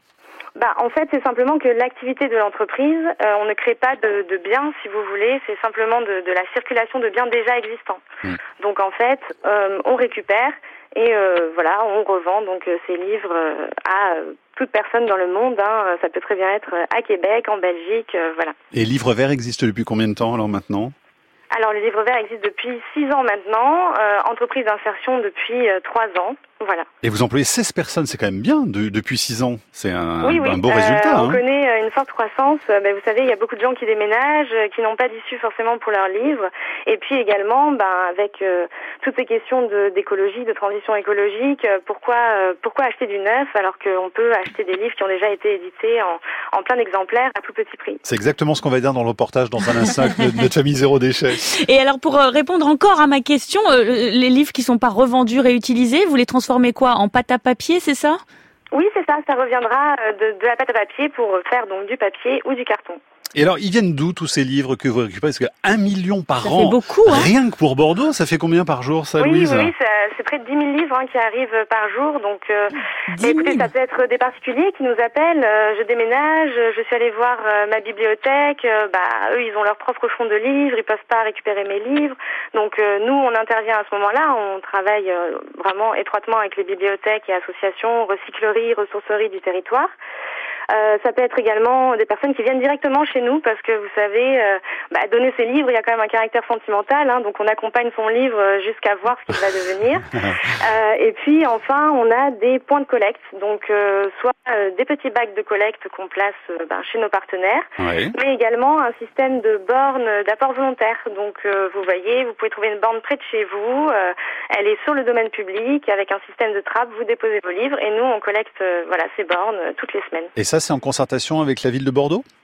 En fait, c'est simplement que l'activité de l'entreprise, on ne crée pas de biens, si vous voulez, c'est simplement de la circulation de biens déjà existants. Donc en fait, on récupère et on revend donc ces livres à toute personne dans le monde. Ça peut très bien être à Québec, en Belgique, voilà. Et Livre Vert existe depuis combien de temps alors maintenant? Alors, le Livre Vert existe depuis 6 ans maintenant, entreprise d'insertion depuis 3 ans, voilà. Et vous employez 16 personnes, c'est quand même bien depuis 6 ans. C'est un beau résultat. On connaît une forte croissance. Vous savez, il y a beaucoup de gens qui déménagent, qui n'ont pas d'issue forcément pour leurs livres. Et puis également, avec toutes ces questions d'écologie, de transition écologique, pourquoi acheter du neuf alors qu'on peut acheter des livres qui ont déjà été édités en plein d'exemplaires à tout petit prix. C'est exactement ce qu'on va dire dans le reportage dans un instant de notre famille Zéro Déchet. Et alors, pour répondre encore à ma question, les livres qui sont pas revendus, réutilisés, vous les transformez quoi? En pâte à papier, c'est ça? Oui, c'est ça. Ça reviendra de la pâte à papier pour faire donc du papier ou du carton. Et alors, ils viennent d'où tous ces livres que vous récupérez? Parce que 1 million par an, ça fait beaucoup, rien que pour Bordeaux, ça fait combien par jour, ça, Louise? Oui, c'est près de 10 000 livres qui arrivent par jour. Donc, écoutez, ça peut être des particuliers qui nous appellent. Je déménage, je suis allée voir ma bibliothèque. Eux, ils ont leur propre fonds de livres, ils peuvent pas récupérer mes livres. Donc, nous, on intervient à ce moment-là. On travaille vraiment étroitement avec les bibliothèques et associations, recycleries, ressourceries du territoire. Ça peut être également des personnes qui viennent directement chez nous parce que vous savez, donner ses livres, il y a quand même un caractère sentimental, donc on accompagne son livre jusqu'à voir ce qu'il va devenir. Et puis enfin, on a des points de collecte, donc soit des petits bacs de collecte qu'on place chez nos partenaires, mais également un système de bornes d'apport volontaire. Donc vous voyez, vous pouvez trouver une borne près de chez vous, elle est sur le domaine public avec un système de trappe, vous déposez vos livres et nous on collecte ces bornes toutes les semaines. Et ça, c'est en concertation avec la ville de Bordeaux?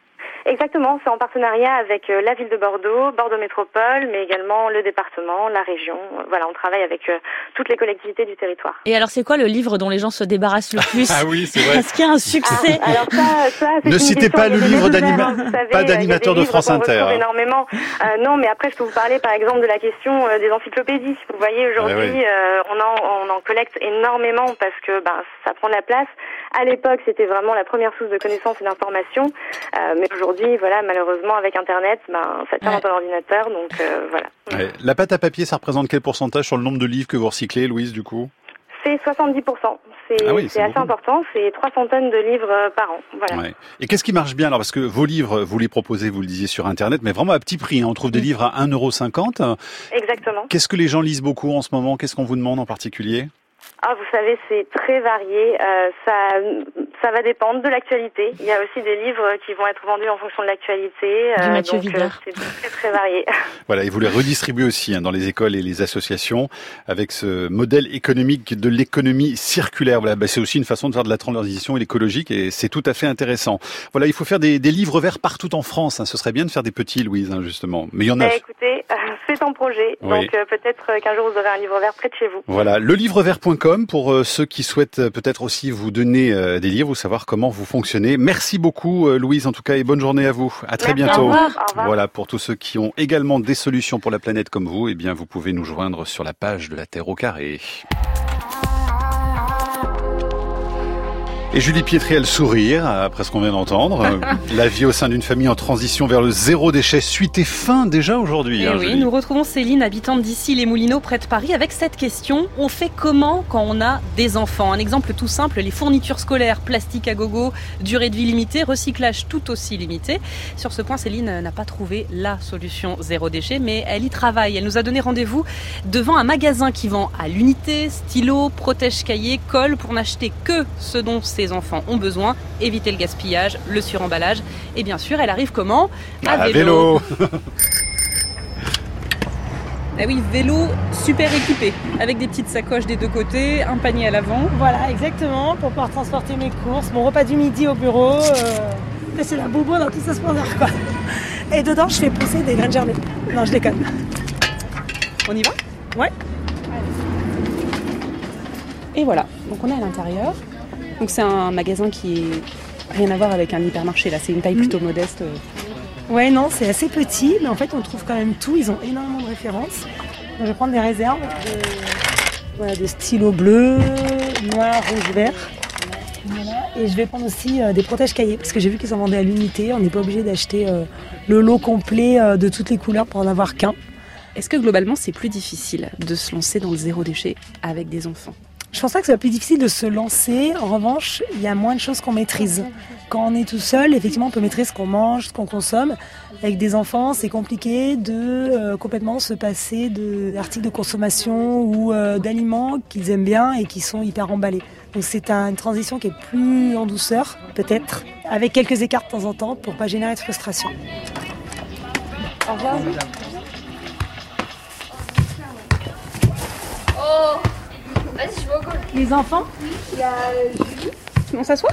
Exactement, c'est en partenariat avec la ville de Bordeaux, Bordeaux Métropole, mais également le département, la région. Voilà, on travaille avec toutes les collectivités du territoire. Et alors, c'est quoi le livre dont les gens se débarrassent le plus? Ah oui, c'est vrai. Est-ce qu'il y a un succès? Alors ça, c'est ne citez pas le livre d'animateur de France Inter. Énormément. Non, mais après, je peux vous parler, par exemple, de la question des encyclopédies. Vous voyez, aujourd'hui, on en collecte énormément parce que ça prend de la place. À l'époque, c'était vraiment la première source de connaissances et d'informations. Mais aujourd'hui, voilà, malheureusement, avec Internet, ça tient dans ton ordinateur, donc voilà. Ouais. La pâte à papier, ça représente quel pourcentage sur le nombre de livres que vous recyclez, Louise, du coup? C'est 70%. C'est assez important. C'est 300 tonnes de livres par an. Voilà. Ouais. Et qu'est-ce qui marche bien alors? Parce que vos livres, vous les proposez, vous le disiez sur Internet, mais vraiment à petit prix. Hein. On trouve des livres à 1,50 €. Exactement. Qu'est-ce que les gens lisent beaucoup en ce moment? Qu'est-ce qu'on vous demande en particulier? Ah, vous savez, c'est très varié. Ça va dépendre de l'actualité. Il y a aussi des livres qui vont être vendus en fonction de l'actualité. Du Mathieu Vidard. C'est très, très varié. Voilà, et vous les redistribuez aussi dans les écoles et les associations avec ce modèle économique de l'économie circulaire. Voilà, c'est aussi une façon de faire de la transition écologique et c'est tout à fait intéressant. Voilà, il faut faire des livres verts partout en France. Hein. Ce serait bien de faire des petits, Louise, justement. Mais il y en a. Écoutez, c'est en projet. Oui. Donc peut-être qu'un jour vous aurez un livre vert près de chez vous. Voilà, lelivrevert.com pour ceux qui souhaitent peut-être aussi vous donner des livres ou savoir comment vous fonctionnez. Merci beaucoup Louise en tout cas et bonne journée à vous. À très bientôt. Au revoir. Voilà, pour tous ceux qui ont également des solutions pour la planète comme vous, eh bien vous pouvez nous joindre sur la page de la Terre au carré. Et Julie Pietri a le sourire, après ce qu'on vient d'entendre. La vie au sein d'une famille en transition vers le zéro déchet. Suite et fin déjà aujourd'hui. Oui, Julie. Nous retrouvons Céline, habitante d'ici les Moulineaux, près de Paris, avec cette question. On fait comment quand on a des enfants? Un exemple tout simple, les fournitures scolaires, plastique à gogo, durée de vie limitée, recyclage tout aussi limité. Sur ce point, Céline n'a pas trouvé la solution zéro déchet, mais elle y travaille. Elle nous a donné rendez-vous devant un magasin qui vend à l'unité, stylos, protège-cahiers, colle, pour n'acheter que ce dont ses enfants ont besoin, éviter le gaspillage, le suremballage. Et bien sûr, elle arrive comment? À vélo. Ah oui, vélo super équipé, avec des petites sacoches des deux côtés, un panier à l'avant. Voilà, exactement, pour pouvoir transporter mes courses, mon repas du midi au bureau. C'est la bobo dans tout sa splendeur, quoi. Et dedans, je fais pousser des graines germées. Non, je déconne. On y va? Ouais. Et voilà, donc on est à l'intérieur. Donc c'est un magasin qui est rien à voir avec un hypermarché, là, c'est une taille plutôt modeste. Ouais, non, c'est assez petit, mais en fait on trouve quand même tout, ils ont énormément de références. Donc, je vais prendre des réserves de stylos bleus, noirs, rouges, verts. Voilà. Et je vais prendre aussi des protège-cahiers, parce que j'ai vu qu'ils en vendaient à l'unité, on n'est pas obligé d'acheter le lot complet de toutes les couleurs pour en avoir qu'un. Est-ce que globalement c'est plus difficile de se lancer dans le zéro déchet avec des enfants? Je pense pas que c'est plus difficile de se lancer. En revanche, il y a moins de choses qu'on maîtrise. Quand on est tout seul, effectivement, on peut maîtriser ce qu'on mange, ce qu'on consomme. Avec des enfants, c'est compliqué de complètement se passer d'articles de consommation ou d'aliments qu'ils aiment bien et qui sont hyper emballés. Donc c'est une transition qui est plus en douceur, peut-être, avec quelques écarts de temps en temps pour pas générer de frustration. Au revoir. Oh, vas-y, je m'en colle. Les enfants, il y a Julie. On s'assoit?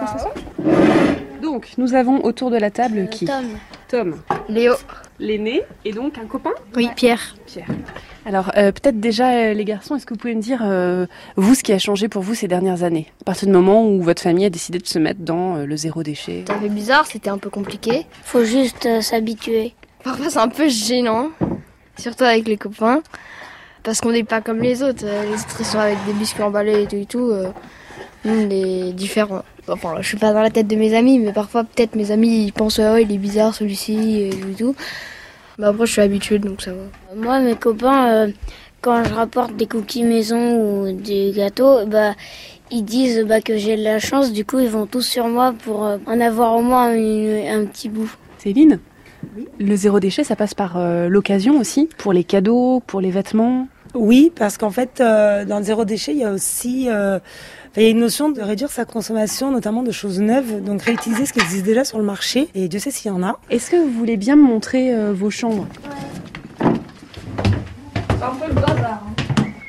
Donc, nous avons autour de la table qui? Tom. Léo. L'aîné. Et donc, un copain? Oui, Pierre. Alors, peut-être déjà, les garçons, est-ce que vous pouvez me dire, vous, ce qui a changé pour vous ces dernières années? À partir du moment où votre famille a décidé de se mettre dans le zéro déchet? C'était un peu bizarre, c'était un peu compliqué. Faut juste s'habituer. Parfois, c'est un peu gênant, surtout avec les copains. Parce qu'on n'est pas comme les autres. Les autres, ils sont avec des biscuits emballés et tout. Nous, on est différents. Enfin, je suis pas dans la tête de mes amis, mais parfois, peut-être, mes amis, ils pensent « Oh, il est bizarre, celui-ci, et tout. » Mais après, je suis habituée, donc ça va. Moi, mes copains, quand je rapporte des cookies maison ou des gâteaux, ils disent que j'ai de la chance. Du coup, ils vont tous sur moi pour en avoir au moins un petit bout. Céline, le zéro déchet, ça passe par l'occasion aussi, pour les cadeaux, pour les vêtements? Oui, parce qu'en fait, dans le zéro déchet, il y a aussi il y a une notion de réduire sa consommation, notamment de choses neuves, donc réutiliser ce qui existe déjà sur le marché, et Dieu sait s'il y en a. Est-ce que vous voulez bien me montrer vos chambres? C'est un peu le bazar.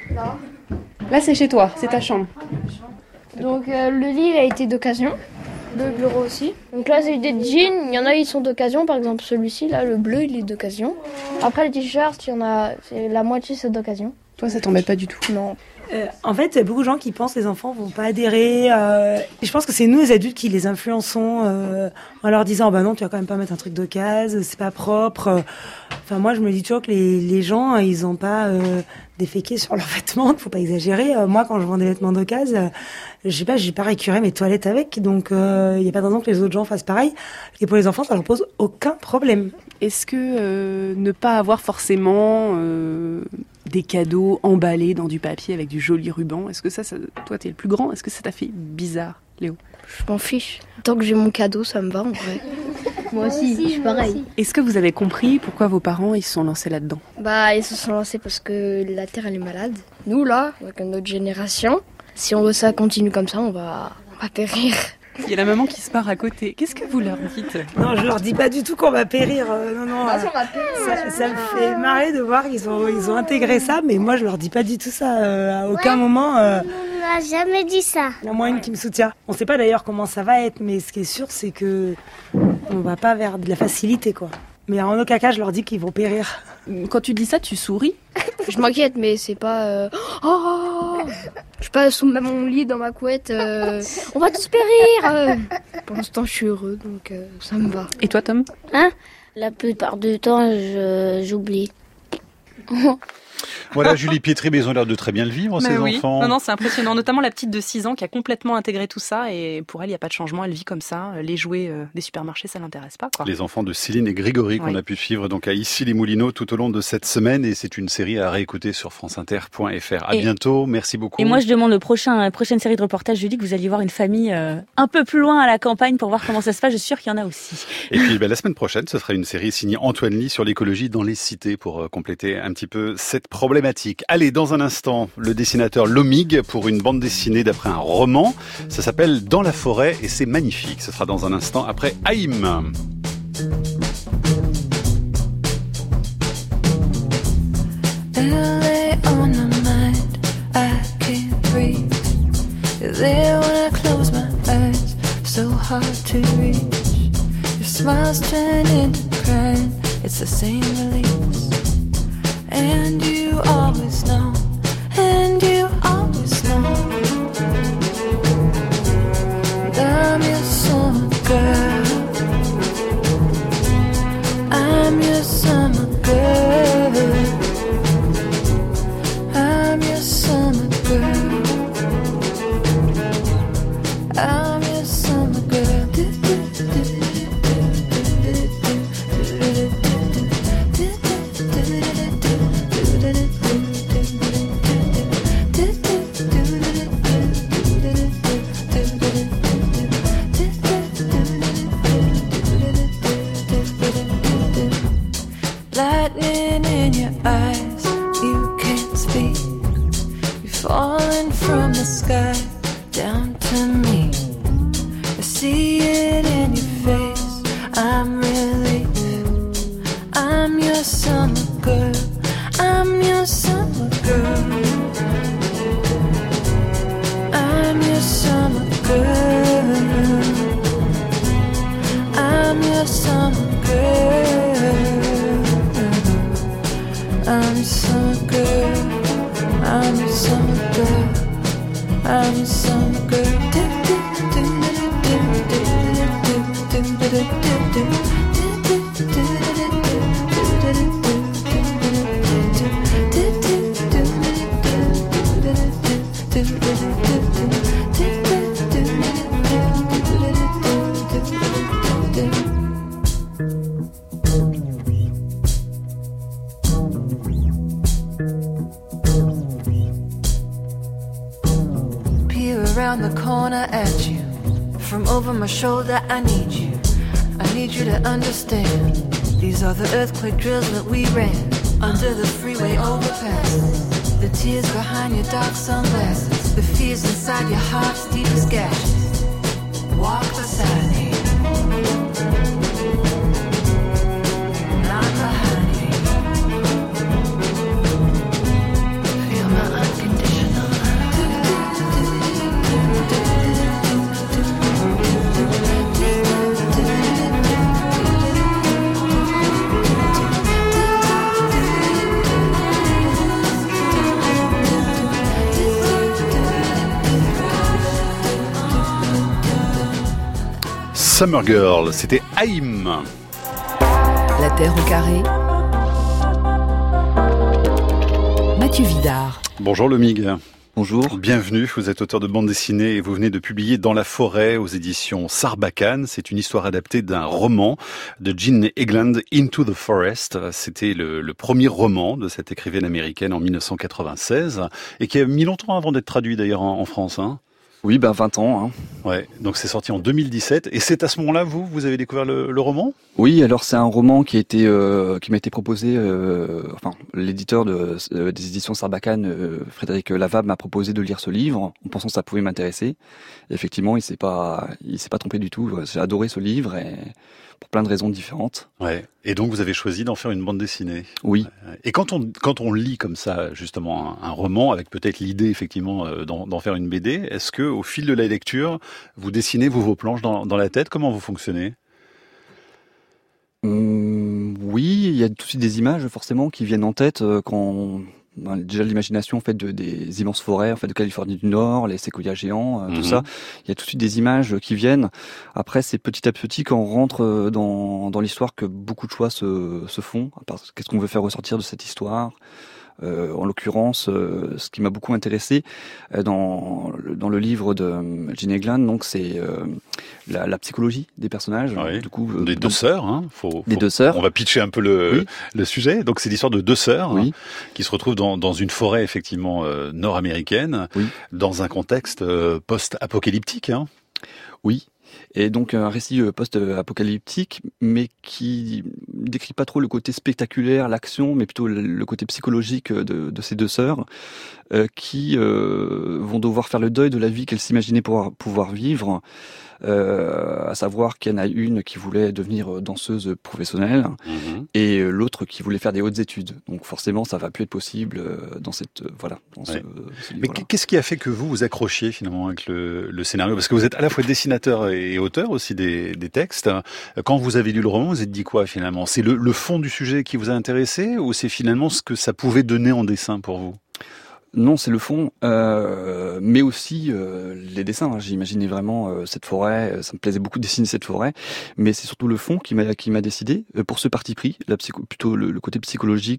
Non. Là, c'est chez toi, c'est ta chambre. Donc le lit, il a été d'occasion. Le bureau aussi. Donc là, c'est des jeans. Il y en a, ils sont d'occasion. Par exemple, celui-ci, là, le bleu, il est d'occasion. Après, les t-shirts, il y en a, la moitié, c'est d'occasion. Toi, ça t'embête pas du tout? Non. En fait, il y a beaucoup de gens qui pensent que les enfants vont pas adhérer. Et je pense que c'est nous, les adultes, qui les influençons en leur disant bah non, tu vas quand même pas mettre un truc d'occasion, c'est pas propre. Enfin, moi, je me dis toujours que les gens, ils ont pas déféqué sur leurs vêtements. Faut pas exagérer. Moi, quand je vends des vêtements d'occasion, je sais pas, j'ai pas récuré mes toilettes avec. Donc, il y a pas de raison que les autres gens fassent pareil. Et pour les enfants, ça leur pose aucun problème. Est-ce que ne pas avoir forcément des cadeaux emballés dans du papier avec du joli ruban, est-ce que ça toi t'es le plus grand, est-ce que ça t'a fait bizarre, Léo? Je m'en fiche. Tant que j'ai mon cadeau, ça me va en vrai. Moi aussi, je suis pareil. Est-ce que vous avez compris pourquoi vos parents ils se sont lancés là-dedans? Bah, ils se sont lancés parce que la Terre elle est malade. Nous là, avec notre génération, si ça continue comme ça, on va périr. Il y a la maman qui se part à côté. Qu'est-ce que vous leur dites? Non, je leur dis pas du tout qu'on va périr. Non. Ça me fait marrer de voir qu'ils ont intégré ça, mais moi je leur dis pas du tout ça. À aucun moment. On n'a jamais dit ça. Il y a moins une qui me soutient. On sait pas d'ailleurs comment ça va être, mais ce qui est sûr, c'est que on va pas vers de la facilité, quoi. Mais en aucun cas, je leur dis qu'ils vont périr. Quand tu dis ça, tu souris? Je m'inquiète, mais c'est pas... Je suis pas sous mon lit, dans ma couette. On va tous périr. Pour l'instant, je suis heureux, donc ça me va. Et toi, Tom? La plupart du temps, j'oublie. Voilà, Julie Pietri, mais ils ont l'air de très bien le vivre, ces enfants. Non, c'est impressionnant. Notamment la petite de 6 ans qui a complètement intégré tout ça. Et pour elle, il n'y a pas de changement. Elle vit comme ça. Les jouets des supermarchés, ça l'intéresse pas, quoi. Les enfants de Céline et Grégory qu'on a pu suivre donc à Issy-les-Moulineaux tout au long de cette semaine. Et c'est une série à réécouter sur franceinter.fr. À bientôt. Merci beaucoup. Et moi, je demande la prochaine série de reportages, Julie, que vous alliez voir une famille un peu plus loin à la campagne pour voir comment ça se passe. Je suis sûre qu'il y en a aussi. Et puis, la semaine prochaine, ce sera une série signée Antoine Ly sur l'écologie dans les cités pour compléter un petit peu cette problématique. Allez, dans un instant, le dessinateur Lomig pour une bande dessinée d'après un roman. Ça s'appelle Dans la forêt et c'est magnifique. Ce sera dans un instant après Haïm. And you always know, and you always know that I'm your summer girl. I'm your summer girl. I'm your summer girl. I'm your summer girl. Lightning in your eyes, you can't speak. You're falling from the sky down to me. I see it in your face, I'm relief. I'm your summer girl, I'm your summer girl. I'm your summer girl. I'm your summer girl. I'm your summer girl. I'm your summer girl. I'm your summer girl. Around the corner at you, from over my shoulder I need you to understand. These are the earthquake drills that we ran under the freeway overpass. The tears behind your dark sunglasses, the fears inside your heart's deepest gashes. Walk beside me, not behind me. Feel my unconditional love. Summer Girl, c'était Haïm. La Terre au carré. Mathieu Vidard. Bonjour le MIG. Bonjour. Bienvenue, vous êtes auteur de bande dessinée et vous venez de publier Dans la forêt aux éditions Sarbacane. C'est une histoire adaptée d'un roman de Jean Egeland, Into the Forest. C'était le premier roman de cette écrivaine américaine en 1996 et qui a mis longtemps avant d'être traduit d'ailleurs en France. Hein. Oui, 20 ans. Hein. Ouais, donc c'est sorti en 2017 et c'est à ce moment-là vous avez découvert le roman ? Oui, alors c'est un roman qui m'a été proposé, l'éditeur des éditions Sarbacane, Frédéric Lavab, m'a proposé de lire ce livre en pensant que ça pouvait m'intéresser. Et effectivement, il s'est pas trompé du tout. J'ai adoré ce livre et pour plein de raisons différentes. Ouais. Et donc vous avez choisi d'en faire une bande dessinée. Oui. Et quand on lit comme ça justement un roman avec peut-être l'idée effectivement d'en faire une BD, est-ce que au fil de la lecture vous dessinez vos planches dans la tête ? Comment vous fonctionnez ? Oui, il y a tout de suite des images forcément qui viennent en tête quand déjà l'imagination en fait des immenses forêts en fait de Californie du Nord, les séquoias géants, tout ça. Il y a tout de suite des images qui viennent. Après, c'est petit à petit quand on rentre dans l'histoire que beaucoup de choix se font. Qu'est-ce qu'on veut faire ressortir de cette histoire ? En l'occurrence, ce qui m'a beaucoup intéressé dans le livre de Jean Egeland, donc c'est la psychologie des personnages. Oui. Du coup, des deux sœurs. Hein. Deux sœurs. On va pitcher un peu le sujet. Donc c'est l'histoire de deux sœurs qui se retrouvent dans une forêt effectivement nord-américaine, dans un contexte post-apocalyptique. Hein. Oui. Et donc un récit post-apocalyptique, mais qui décrit pas trop le côté spectaculaire, l'action, mais plutôt le côté psychologique de ces deux sœurs, qui vont devoir faire le deuil de la vie qu'elles s'imaginaient pouvoir vivre, à savoir qu'il y en a une qui voulait devenir danseuse professionnelle et l'autre qui voulait faire des hautes études. Donc forcément, ça va plus être possible dans ce Mais qu'est-ce qui a fait que vous accrochiez finalement avec le scénario ? Parce que vous êtes à la fois dessinateur et auteur aussi des textes. Quand vous avez lu le roman, vous êtes dit quoi finalement ? C'est le fond du sujet qui vous a intéressé ou c'est finalement ce que ça pouvait donner en dessin pour vous ? Non, c'est le fond, mais aussi les dessins. Hein. J'imaginais vraiment cette forêt. Ça me plaisait beaucoup de dessiner cette forêt, mais c'est surtout le fond qui m'a décidé pour ce parti pris, plutôt le côté psychologique,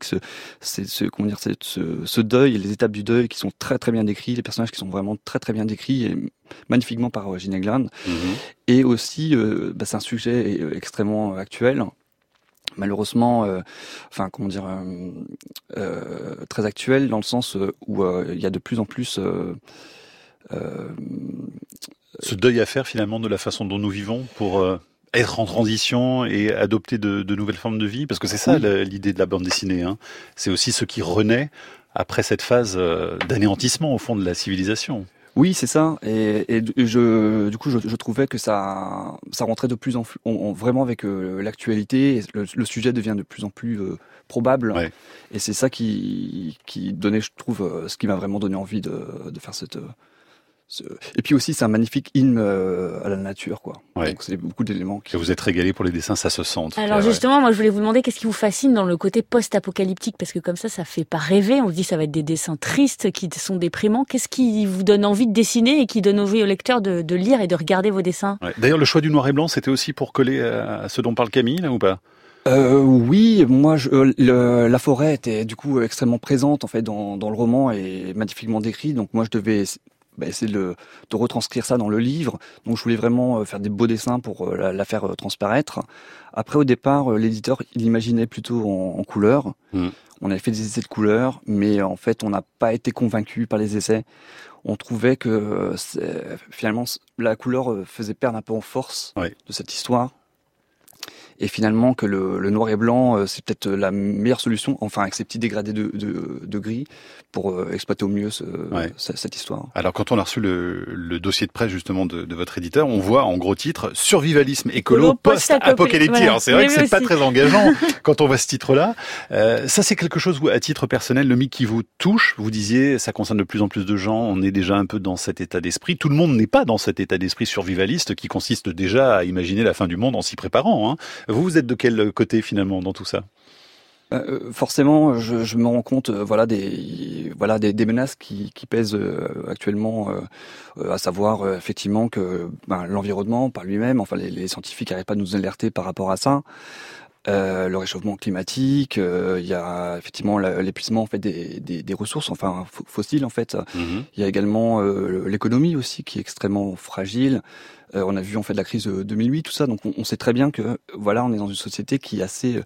ce deuil et les étapes du deuil qui sont très très bien décrits, les personnages qui sont vraiment très très bien décrits et magnifiquement par Jean Egeland. Et aussi, c'est un sujet extrêmement actuel. Malheureusement, très actuel dans le sens où il y a de plus en plus ce deuil à faire finalement de la façon dont nous vivons pour être en transition et adopter de nouvelles formes de vie, parce que c'est ça l'idée de la bande dessinée. Hein. C'est aussi ce qui renaît après cette phase d'anéantissement au fond de la civilisation. Oui, c'est ça. Et je trouvais que ça rentrait de plus en plus vraiment avec l'actualité. Et le sujet devient de plus en plus probable. Ouais. Et c'est ça qui donnait, je trouve, ce qui m'a vraiment donné envie de faire cette. Et puis aussi, c'est un magnifique hymne à la nature, quoi. Ouais. Donc c'est beaucoup d'éléments. Et vous êtes régalé pour les dessins, ça se sent. Alors justement, moi je voulais vous demander qu'est-ce qui vous fascine dans le côté post-apocalyptique, parce que comme ça fait pas rêver. On se dit ça va être des dessins tristes qui sont déprimants. Qu'est-ce qui vous donne envie de dessiner et qui donne envie au lecteur de lire et de regarder vos dessins ? Ouais. D'ailleurs, le choix du noir et blanc, c'était aussi pour coller à ce dont parle Camille, là, ou pas ? Oui, moi, la forêt était du coup extrêmement présente en fait dans le roman et magnifiquement décrit. Donc moi, je devais essayer de retranscrire ça dans le livre. Donc je voulais vraiment faire des beaux dessins pour la faire transparaître. Après, au départ, l'éditeur, il imaginait plutôt en couleur. On avait fait des essais de couleurs, mais en fait, on n'a pas été convaincu par les essais. On trouvait que finalement, la couleur faisait perdre un peu en force de cette histoire. Et finalement que le noir et blanc c'est peut-être la meilleure solution, enfin avec ces petits dégradés de gris pour exploiter au mieux cette histoire. Alors quand on a reçu le dossier de presse justement de votre éditeur, on voit en gros titre survivalisme écolo post-apocalyptique. Voilà. Alors c'est vrai que c'est pas très engageant quand on voit ce titre-là. Ça c'est quelque chose où, à titre personnel, le mythe qui vous touche. Vous disiez ça concerne de plus en plus de gens. On est déjà un peu dans cet état d'esprit. Tout le monde n'est pas dans cet état d'esprit survivaliste qui consiste déjà à imaginer la fin du monde en s'y préparant. Hein. Vous êtes de quel côté finalement dans tout ça ? Forcément, je me rends compte, des menaces qui pèsent actuellement, à savoir effectivement que l'environnement par lui-même, enfin les scientifiques n'arrêtent pas de nous alerter par rapport à ça. Le réchauffement climatique, il y a effectivement l'épuisement en fait des ressources, enfin fossiles en fait. Il y a également l'économie aussi qui est extrêmement fragile. On a vu en fait la crise de 2008, tout ça. Donc on sait très bien que on est dans une société qui est assez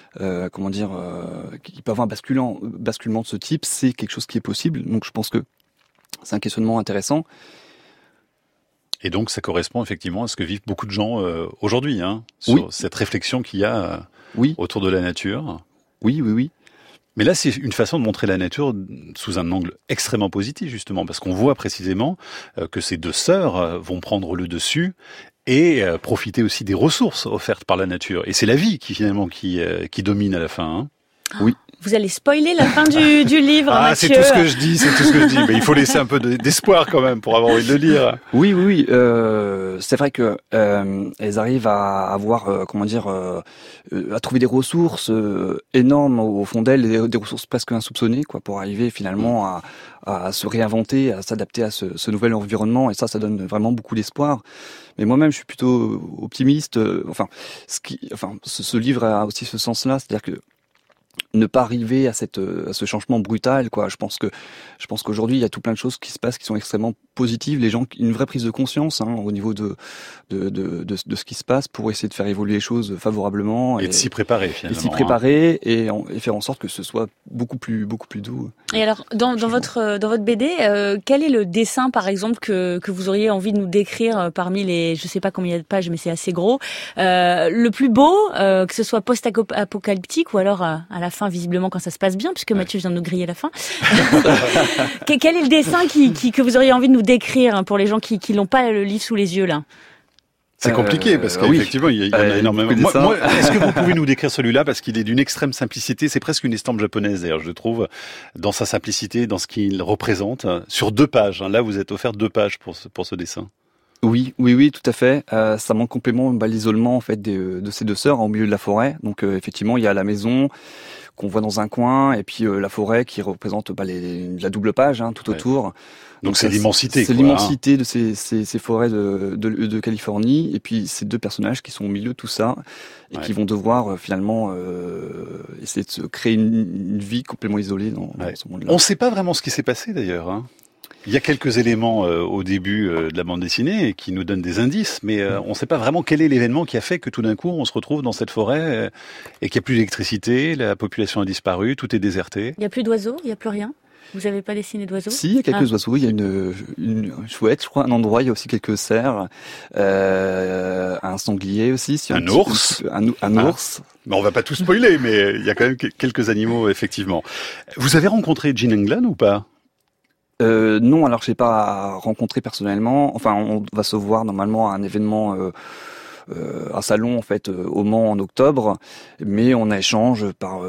qui peut avoir un basculement de ce type, c'est quelque chose qui est possible. Donc je pense que c'est un questionnement intéressant. Et donc ça correspond effectivement à ce que vivent beaucoup de gens aujourd'hui, sur cette réflexion qu'il y a autour de la nature. Oui. Mais là, c'est une façon de montrer la nature sous un angle extrêmement positif, justement, parce qu'on voit précisément que ces deux sœurs vont prendre le dessus et profiter aussi des ressources offertes par la nature. Et c'est la vie qui domine à la fin. Oui. Vous allez spoiler la fin du livre, Mathieu. C'est tout ce que je dis, Mais il faut laisser un peu d'espoir quand même pour avoir envie de le lire. Oui. C'est vrai que elles arrivent à avoir, à trouver des ressources énormes au fond d'elles, des ressources presque insoupçonnées, pour arriver finalement à se réinventer, à s'adapter à ce nouvel environnement. Et ça donne vraiment beaucoup d'espoir. Mais moi-même, je suis plutôt optimiste. Ce livre a aussi ce sens-là, c'est-à-dire que ne pas arriver à ce changement brutal, Je pense qu'aujourd'hui il y a tout plein de choses qui se passent qui sont extrêmement positives. Les gens, une vraie prise de conscience au niveau de ce qui se passe pour essayer de faire évoluer les choses favorablement et de s'y préparer finalement. Et s'y préparer et faire en sorte que ce soit beaucoup plus doux. Et alors dans votre BD, quel est le dessin par exemple que vous auriez envie de nous décrire parmi les, je sais pas combien il y a de pages, mais c'est assez gros, le plus beau, que ce soit post-apocalyptique ou alors à la fin visiblement quand ça se passe bien, puisque Mathieu vient de nous griller la fin. Quel est le dessin que vous auriez envie de nous décrire pour les gens qui n'ont pas le livre sous les yeux là? C'est compliqué parce qu'effectivement il y en a énormément. Moi, est-ce que vous pouvez nous décrire celui-là parce qu'il est d'une extrême simplicité, c'est presque une estampe japonaise d'ailleurs, je trouve, dans sa simplicité, dans ce qu'il représente, sur 2 pages. Là, vous êtes offert 2 pages pour ce dessin. Oui, tout à fait. Ça manque complètement l'isolement en fait de ces deux sœurs au milieu de la forêt. Donc effectivement, il y a la maison qu'on voit dans un coin et puis la forêt qui représente la double page tout autour. Donc c'est l'immensité. C'est l'immensité de ces forêts de Californie et puis ces 2 personnages qui sont au milieu de tout ça et qui vont devoir finalement essayer de se créer une vie complètement isolée dans ce monde-là. On ne sait pas vraiment ce qui s'est passé d'ailleurs. Il y a quelques éléments au début de la bande dessinée qui nous donnent des indices, mais on ne sait pas vraiment quel est l'événement qui a fait que tout d'un coup on se retrouve dans cette forêt et qu'il n'y a plus d'électricité, la population a disparu, tout est déserté. Il n'y a plus d'oiseaux, il n'y a plus rien? Vous n'avez pas dessiné d'oiseaux? Si, il y a quelques oiseaux, il y a une chouette, je crois, un endroit, il y a aussi quelques cerfs, un sanglier aussi. Un ours. Un ours. Mais on va pas tout spoiler, mais il y a quand même quelques animaux, effectivement. Vous avez rencontré Gene England ou pas? Non, alors je l'ai pas rencontré personnellement. Enfin, on va se voir normalement à un événement, un salon en fait au Mans en octobre, mais on échange par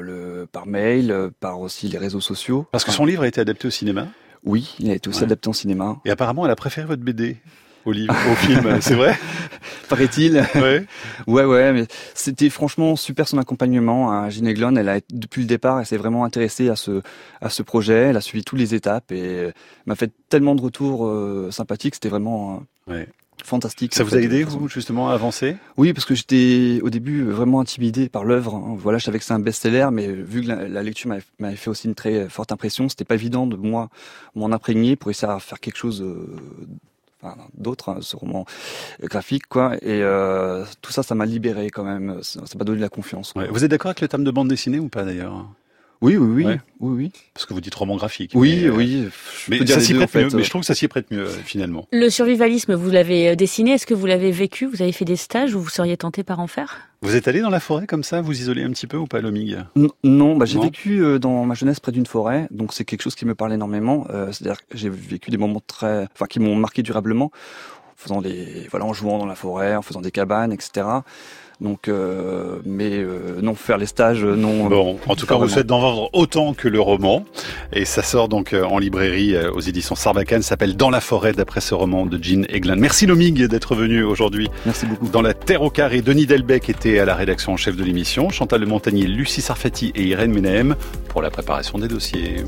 mail, par aussi les réseaux sociaux. Parce que son livre a été adapté au cinéma. Oui, il a été aussi adapté au cinéma. Et apparemment, elle a préféré votre BD au film, c'est vrai? Paraît-il. Ouais, mais c'était franchement super son accompagnement. Gene England, depuis le départ, elle s'est vraiment intéressée à ce projet. Elle a suivi toutes les étapes et m'a fait tellement de retours sympathiques. C'était vraiment fantastique. Ça vous a aidé, vous, justement, à avancer? Oui, parce que j'étais au début vraiment intimidé par l'œuvre. Voilà, je savais que c'est un best-seller, mais vu que la lecture m'avait fait aussi une très forte impression, c'était pas évident de m'en imprégner pour essayer à faire quelque chose d'autres, ce roman graphique, et tout ça m'a libéré quand même, ça m'a donné de la confiance. Vous êtes d'accord avec le terme de bande dessinée ou pas d'ailleurs? Oui. Parce que vous dites roman graphique. Oui. Mais ça s'y prête mieux. Mais je trouve que ça s'y prête mieux finalement. Le survivalisme, vous l'avez dessiné. Est-ce que vous l'avez vécu? Vous avez fait des stages où vous seriez tenté par en faire? Vous êtes allé dans la forêt comme ça, vous isolez un petit peu ou pas, Lomig? Non, j'ai vécu dans ma jeunesse près d'une forêt, donc c'est quelque chose qui me parle énormément. C'est-à-dire que j'ai vécu des moments qui m'ont marqué durablement. en jouant dans la forêt, en faisant des cabanes, etc. Donc, non, faire les stages, non. Bon, en tout cas, vous souhaitez d'en vendre autant que le roman. Et ça sort donc en librairie aux éditions Sarbacane, s'appelle Dans la forêt, d'après ce roman de Jean Eglin. Merci Lomig d'être venu aujourd'hui. Merci beaucoup. Dans la Terre au carré, Denis Delbecq était à la rédaction en chef de l'émission, Chantal Le Montagnier, Lucie Sarfati et Irène Ménahem pour la préparation des dossiers.